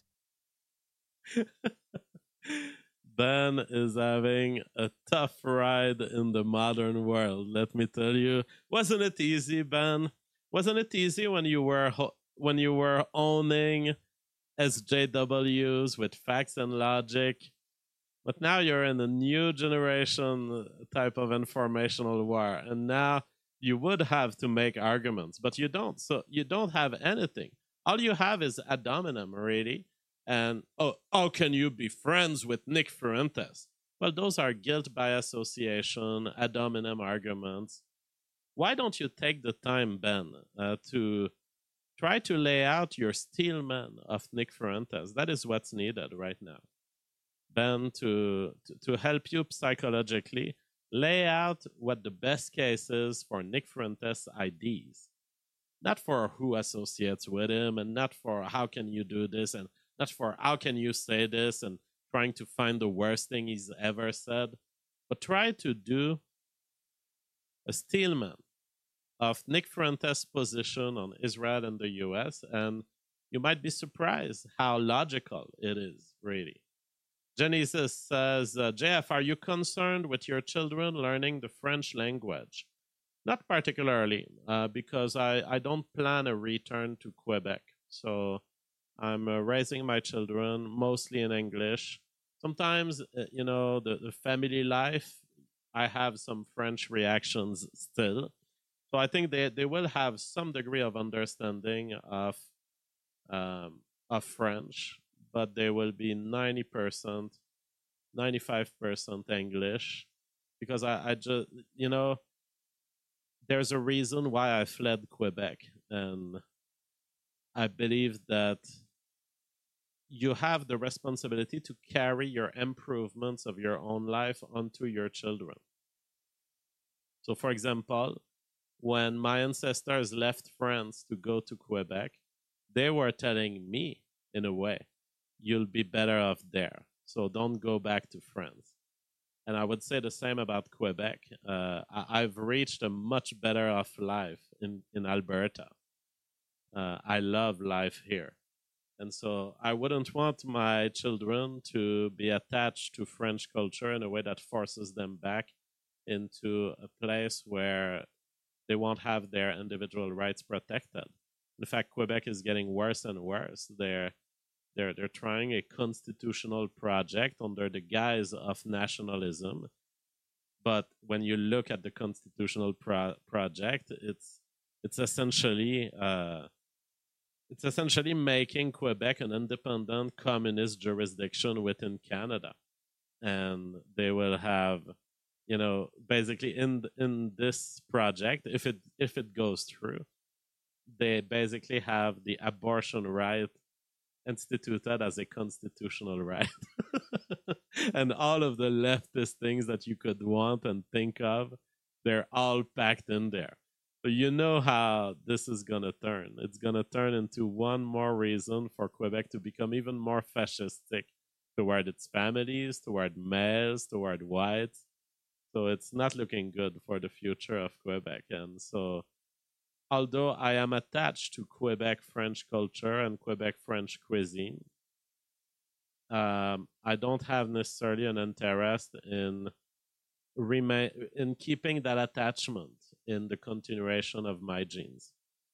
Ben is having a tough ride in the modern world, let me tell you. Wasn't it easy, Ben? Wasn't it easy when you were owning SJWs with facts and logic? But now you're in a new generation type of informational war, and now you would have to make arguments, but you don't. So you don't have anything. All you have is ad hominem, really. And, how can you be friends with Nick Fuentes? Well, those are guilt by association, ad hominem arguments. Why don't you take the time, Ben, to try to lay out your steelman of Nick Fuentes? That is what's needed right now. Ben, to help you psychologically, lay out what the best case is for Nick Fuentes' IDs. Not for who associates with him, and not for how can you do this, and not for how can you say this, and trying to find the worst thing he's ever said, but try to do a steelman of Nick Fuentes' position on Israel and the US, and you might be surprised how logical it is, really. Genesis says, JF, are you concerned with your children learning the French language? Not particularly, because I don't plan a return to Quebec. So I'm raising my children mostly in English. Sometimes, the family life, I have some French reactions still. So I think they will have some degree of understanding of French, but they will be 90%, 95% English, because I just, there's a reason why I fled Quebec, and I believe that you have the responsibility to carry your improvements of your own life onto your children. So, for example, when my ancestors left France to go to Quebec, they were telling me, in a way, you'll be better off there. So don't go back to France. And I would say the same about Quebec. I've reached a much better off life in Alberta. I love life here. And so I wouldn't want my children to be attached to French culture in a way that forces them back into a place where they won't have their individual rights protected. In fact, Quebec is getting worse and worse. They're trying a constitutional project under the guise of nationalism. But when you look at the constitutional project, it's essentially making Quebec an independent communist jurisdiction within Canada. And they will have, basically in this project, if it goes through, they basically have the abortion right instituted as a constitutional right. And all of the leftist things that you could want and think of, they're all packed in there. So you know how this is going to turn. It's going to turn into one more reason for Quebec to become even more fascistic toward its families, toward males, toward whites. So it's not looking good for the future of Quebec. And so although I am attached to Quebec French culture and Quebec French cuisine, I don't have necessarily an interest in keeping that attachment in the continuation of my genes.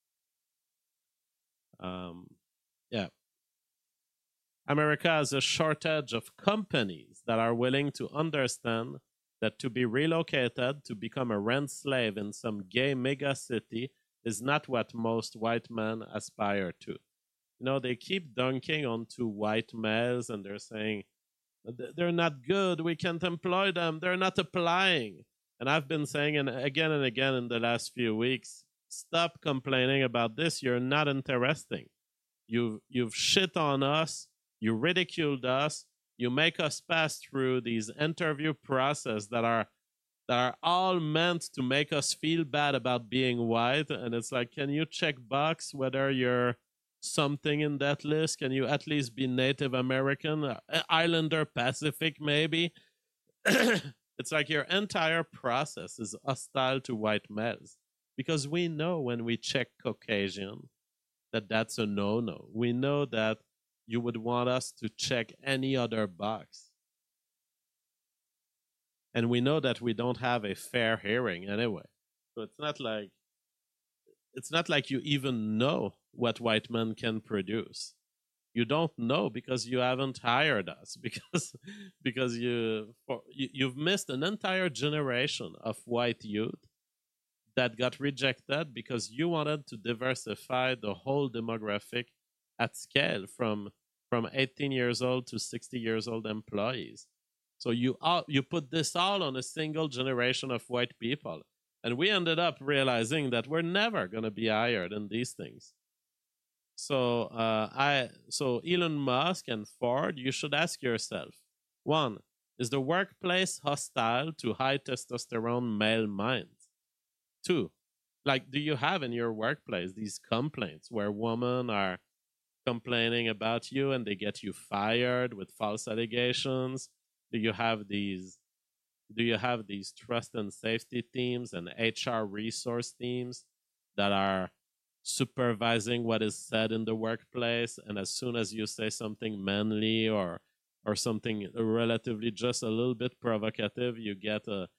America has a shortage of companies that are willing to understand that to be relocated to become a rent slave in some gay mega city is not what most white men aspire to. They keep dunking onto white males and they're saying, they're not good, we can't employ them, they're not applying. And I've been saying again and again in the last few weeks, stop complaining about this, you're not interesting. You've shit on us, you ridiculed us, you make us pass through these interview processes that are all meant to make us feel bad about being white. And it's like, can you check box whether you're something in that list? Can you at least be Native American, Islander Pacific maybe? It's like your entire process is hostile to white males, because we know when we check Caucasian that that's a no-no. We know that you would want us to check any other box. And we know that we don't have a fair hearing anyway. So it's not like you even know what white men can produce. You don't know because you haven't hired us, because you've missed an entire generation of white youth that got rejected because you wanted to diversify the whole demographic at scale from 18 years old to 60 years old employees. So you put this all on a single generation of white people. And we ended up realizing that we're never going to be hired in these things. So Elon Musk and Ford, you should ask yourself, one, is the workplace hostile to high testosterone male minds? Two, do you have in your workplace these complaints where women are complaining about you and they get you fired with false allegations? Do you have these trust and safety teams and HR resource teams that are supervising what is said in the workplace? And as soon as you say something manly or something relatively just a little bit provocative, you get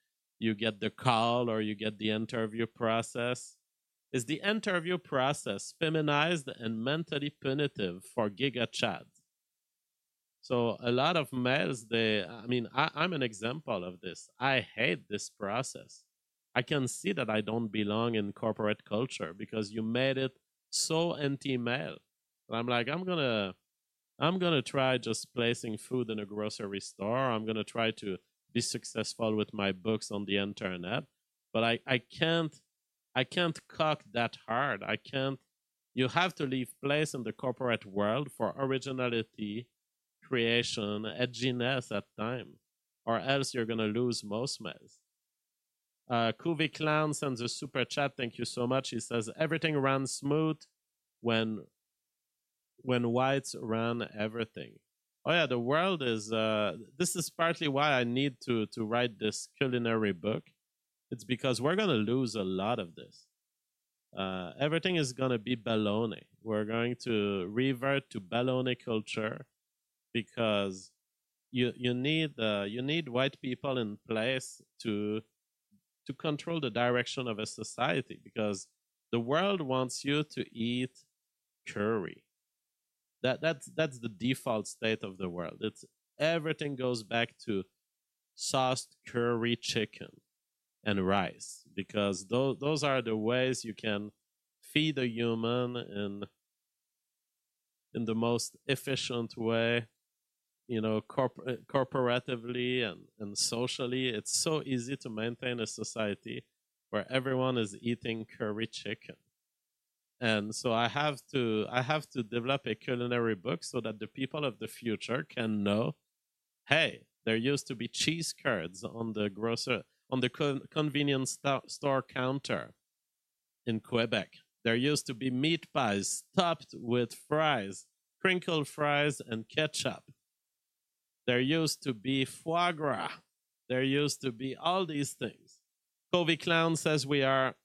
you get the call or you get the interview process. Is the interview process feminized and mentally punitive for Giga Chad? So a lot of males, I'm an example of this. I hate this process. I can see that I don't belong in corporate culture because you made it so anti-male. I'm like, I'm gonna try just placing food in a grocery store. I'm gonna try to be successful with my books on the internet, but I can't cock that hard. I can't. You have to leave place in the corporate world for originality, creation, edginess at time, or else you're gonna lose most males. Kuvi Clown sends a super chat. Thank you so much. He says everything runs smooth when whites run everything. Oh yeah, the world is. This is partly why I need to write this culinary book. It's because we're gonna lose a lot of this. Everything is gonna be baloney. We're going to revert to baloney culture because you need white people in place to control the direction of a society, because the world wants you to eat curry. That's the default state of the world. It's everything goes back to sauced curry chicken and rice, because those are the ways you can feed a human in the most efficient way, corporatively and socially. It's so easy to maintain a society where everyone is eating curry chicken. And so I have to develop a culinary book so that the people of the future can know, hey, there used to be cheese curds on the convenience store counter in Quebec. There used to be meat pies topped with fries, crinkled fries, and ketchup. There used to be foie gras. There used to be all these things. Kobe Clown says we are...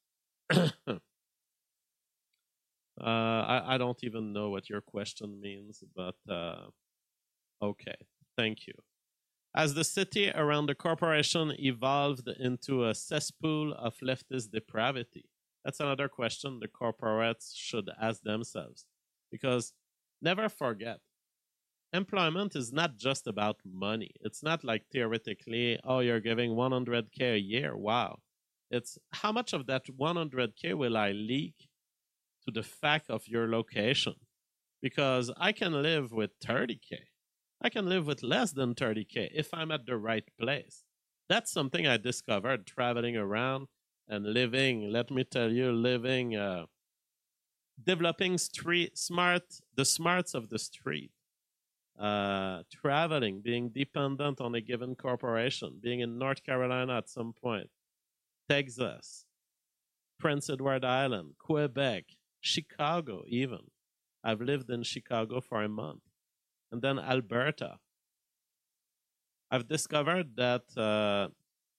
I don't even know what your question means, but okay, thank you. As the city around the corporation evolved into a cesspool of leftist depravity, that's another question the corporates should ask themselves. Because never forget, employment is not just about money. It's not like theoretically, oh, you're giving 100K a year. Wow. It's how much of that 100K will I leak to the fact of your location? Because I can live with 30K. I can live with less than 30K if I'm at the right place. That's something I discovered traveling around and living, let me tell you, developing the smarts of the street. Traveling, being dependent on a given corporation, being in North Carolina at some point, Texas, Prince Edward Island, Quebec, Chicago even. I've lived in Chicago for a month. And then Alberta. I've discovered that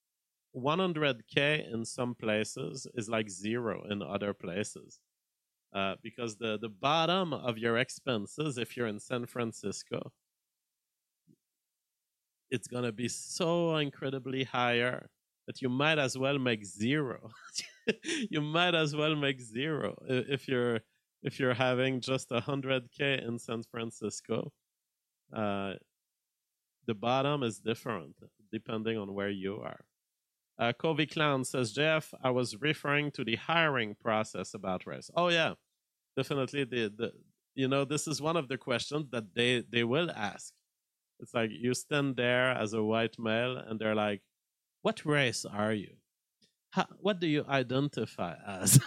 100K in some places is like zero in other places. Because the bottom of your expenses, if you're in San Francisco, it's going to be so incredibly higher that you might as well make zero. You might as well make zero if you're having just 100K in San Francisco. The bottom is different depending on where you are. Kobe Clown says, Jeff, I was referring to the hiring process about race. Oh yeah, definitely. This is one of the questions that they will ask. It's like you stand there as a white male and they're like, what race are you? What do you identify as?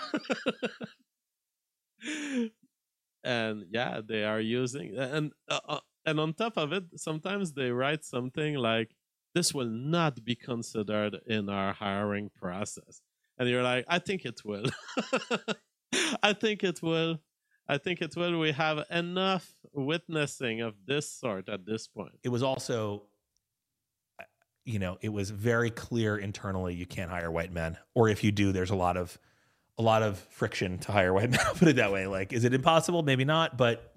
And yeah, they are using, and on top of it, sometimes they write something like, this will not be considered in our hiring process. And you're like, I think it will. I think it will. We have enough witnessing of this sort at this point. It was also, it was very clear internally you can't hire white men. Or if you do, there's a lot of friction to hire white men. I'll put it that way. Like, is it impossible? Maybe not. But,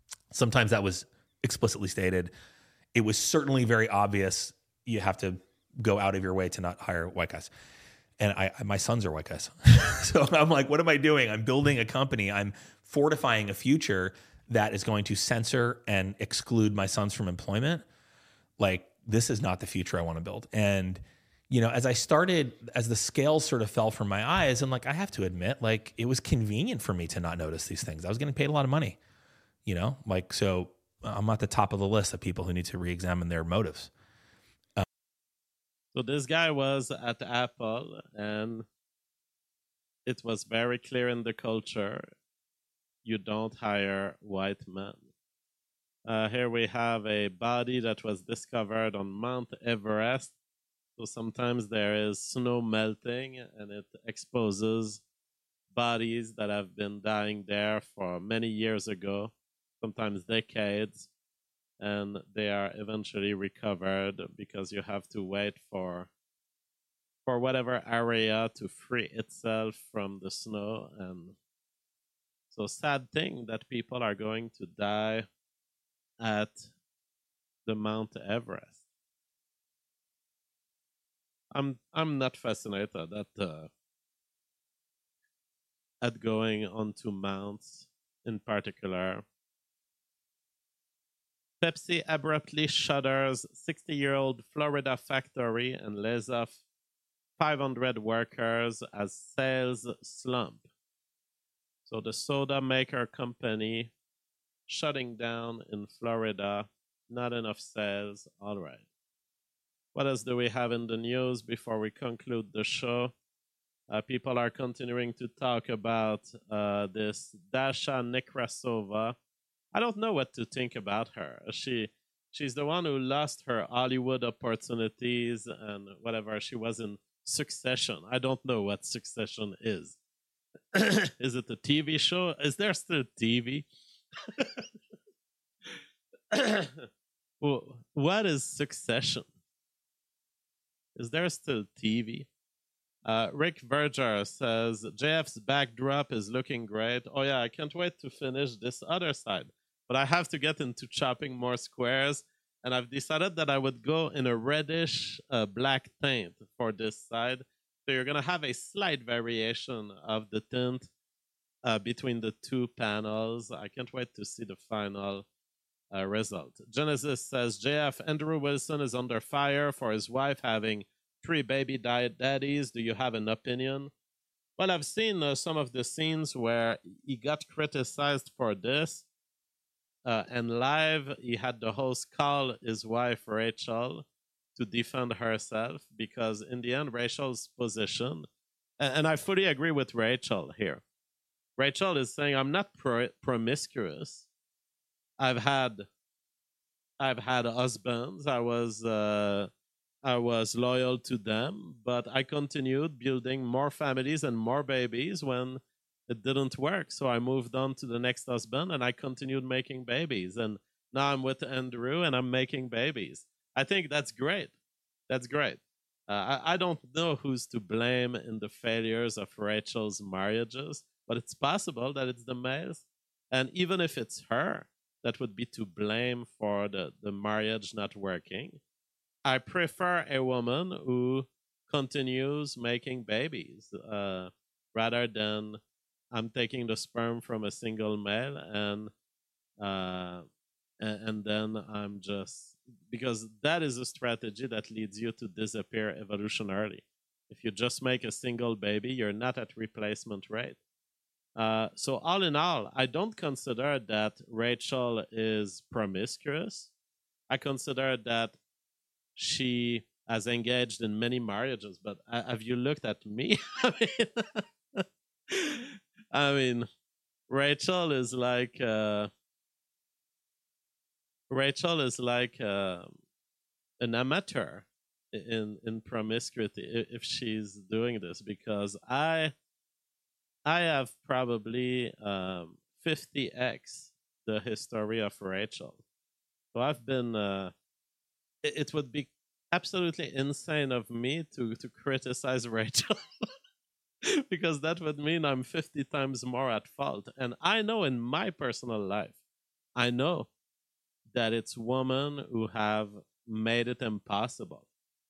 sometimes that was explicitly stated. It was certainly very obvious. You have to go out of your way to not hire white guys. And my sons are white guys. So I'm like, what am I doing? I'm building a company. I'm fortifying a future that is going to censor and exclude my sons from employment. Like, this is not the future I want to build. And, you know, as the scales sort of fell from my eyes, and like, I have to admit, like, it was convenient for me to not notice these things. I was getting paid a lot of money, you know, like, so I'm at the top of the list of people who need to re-examine their motives. So this guy was at Apple, and it was very clear in the culture, you don't hire white men. Here we have a body that was discovered on Mount Everest. So sometimes there is snow melting, and it exposes bodies that have been dying there for many years ago, sometimes decades. And they are eventually recovered because you have to wait for whatever area to free itself from the snow. And so sad thing that people are going to die at the Mount Everest. I'm not fascinated at going onto mounts in particular. Pepsi abruptly shutters 60-year-old Florida factory and lays off 500 workers as sales slump. So the soda maker company shutting down in Florida, not enough sales, all right. What else do we have in the news before we conclude the show? People are continuing to talk about this Dasha Nekrasova. I don't know what to think about her. She's the one who lost her Hollywood opportunities and whatever. She was in Succession. I don't know what Succession is. Is it a TV show? Is there still TV? What is Succession? Is there still TV? Rick Verger says, JF's backdrop is looking great. Oh yeah, I can't wait to finish this other side. But I have to get into chopping more squares, and I've decided that I would go in a reddish black tint for this side. So you're going to have a slight variation of the tint between the two panels. I can't wait to see the final result. Genesis says, JF, Andrew Wilson is under fire for his wife having 3 baby daddies. Do you have an opinion? Well, I've seen some of the scenes where he got criticized for this. And live, he had the host call his wife, Rachel, to defend herself, because in the end, Rachel's position, and I fully agree with Rachel here. Rachel is saying, I'm not promiscuous. I've had husbands. I was loyal to them, but I continued building more families and more babies when it didn't work. So I moved on to the next husband, and I continued making babies. And now I'm with Andrew, and I'm making babies. I think that's great. That's great. I don't know who's to blame in the failures of Rachel's marriages, but it's possible that it's the males. And even if it's her that would be to blame for the marriage not working, I prefer a woman who continues making babies rather than I'm taking the sperm from a single male and then I'm just, because that is a strategy that leads you to disappear evolutionarily. If you just make a single baby, you're not at replacement rate. So all in all, I don't consider that Rachel is promiscuous. I consider that she has engaged in many marriages, but have you looked at me? I mean, Rachel is like an amateur in promiscuity if she's doing this, because I have probably 50x the history of Rachel. So I've been. It would be absolutely insane of me to criticize Rachel. Because that would mean I'm 50 times more at fault. And I know in my personal life, I know that it's women who have made it impossible.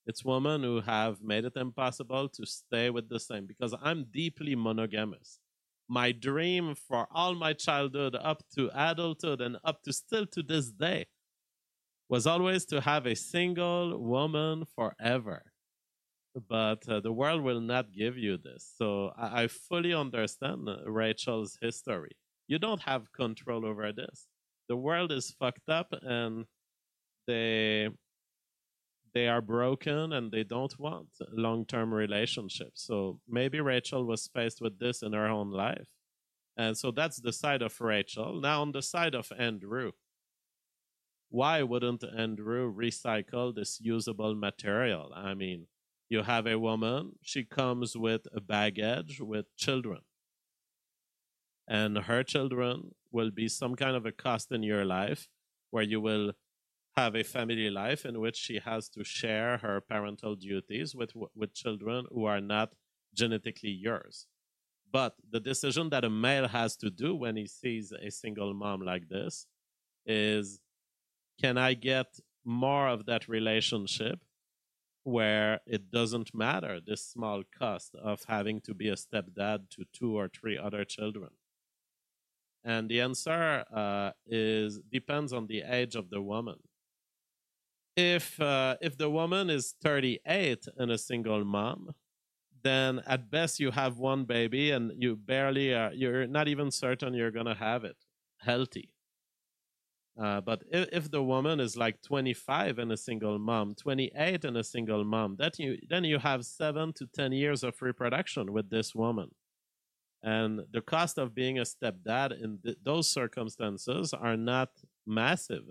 It's women who have made it impossible to stay with the same, because I'm deeply monogamous. My dream for all my childhood up to adulthood and up to still to this day was always to have a single woman forever. But the world will not give you this. So I fully understand Rachel's history. You don't have control over this. The world is fucked up, and they are broken, and they don't want long-term relationships. So maybe Rachel was faced with this in her own life. And so that's the side of Rachel. Now on the side of Andrew, why wouldn't Andrew recycle this usable material? I mean, you have a woman, she comes with a baggage with children. And her children will be some kind of a cost in your life, where you will have a family life in which she has to share her parental duties with children who are not genetically yours. But the decision that a male has to do when he sees a single mom like this is, can I get more of that relationship where it doesn't matter this small cost of having to be a stepdad to 2 or 3 other children? And the answer depends on the age of the woman. If the woman is 38 and a single mom, then at best you have one baby, and you barely you're not even certain you're gonna have it healthy. But if the woman is like 25 and a single mom, 28 and a single mom, then you have 7 to 10 years of reproduction with this woman. And the cost of being a stepdad in those circumstances are not massive.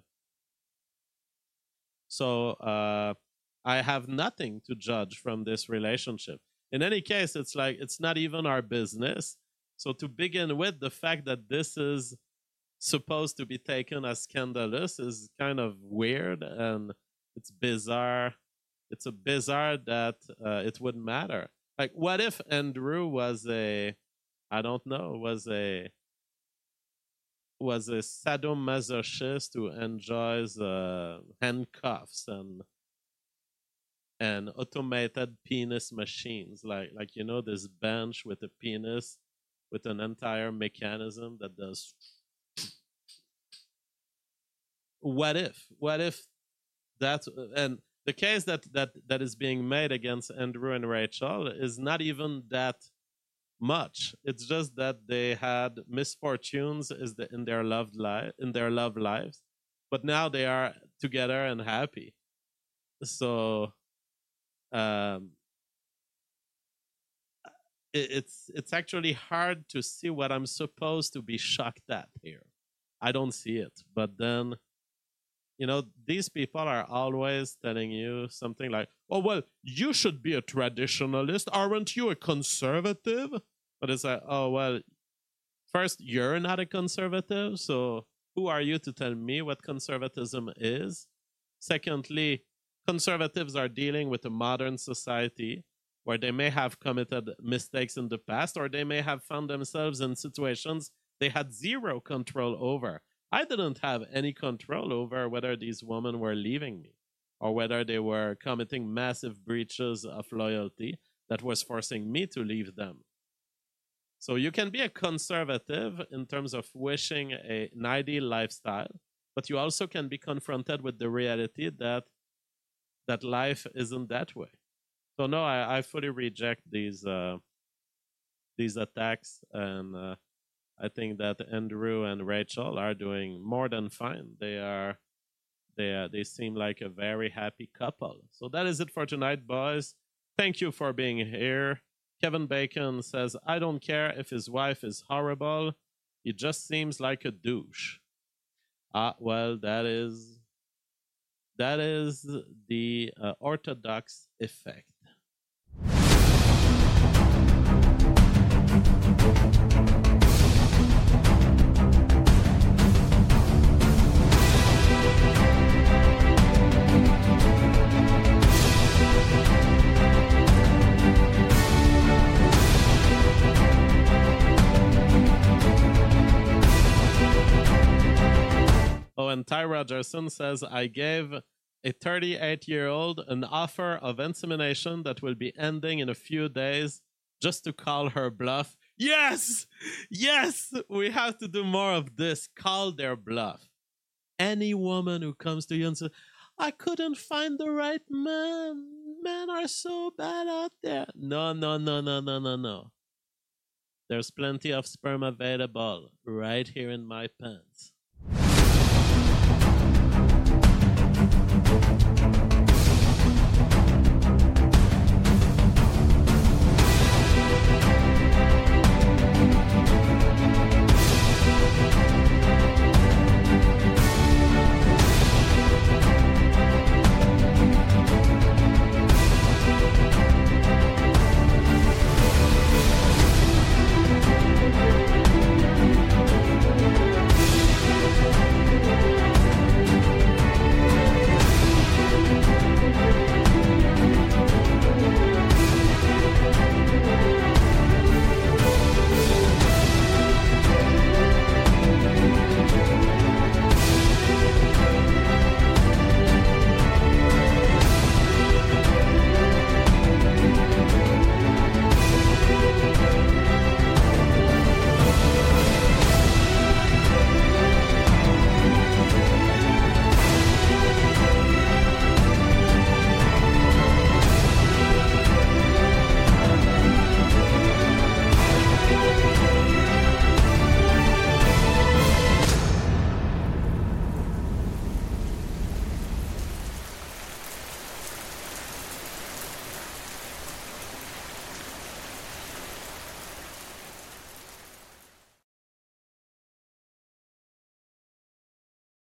So I have nothing to judge from this relationship. In any case, it's like, it's not even our business. So to begin with, the fact that this is supposed to be taken as scandalous is kind of weird, and it's bizarre. It's a bizarre that it would matter. Like, what if Andrew was a sadomasochist who enjoys handcuffs and automated penis machines, like this bench with a penis with an entire mechanism that does. What if that, and the case that is being made against Andrew and Rachel is not even that much. It's just that they had misfortunes in their love lives, but now they are together and happy. So it's actually hard to see what I'm supposed to be shocked at here. I don't see it. But then, these people are always telling you something like, oh, well, you should be a traditionalist. Aren't you a conservative? But it's like, oh, well, first, you're not a conservative. So who are you to tell me what conservatism is? Secondly, conservatives are dealing with a modern society where they may have committed mistakes in the past, or they may have found themselves in situations they had zero control over. I didn't have any control over whether these women were leaving me or whether they were committing massive breaches of loyalty that was forcing me to leave them. So you can be a conservative in terms of wishing an ideal lifestyle, but you also can be confronted with the reality that life isn't that way. So no, I fully reject these attacks, and I think that Andrew and Rachel are doing more than fine. They seem like a very happy couple. So that is it for tonight, boys. Thank you for being here. Kevin Bacon says, I don't care if his wife is horrible. He just seems like a douche. Well, that is the Orthodox effect. Oh, and Ty Rogerson says, I gave a 38-year-old an offer of insemination that will be ending in a few days just to call her bluff. Yes! Yes! We have to do more of this. Call their bluff. Any woman who comes to you and says, I couldn't find the right man. Men are so bad out there. No. There's plenty of sperm available right here in my pants.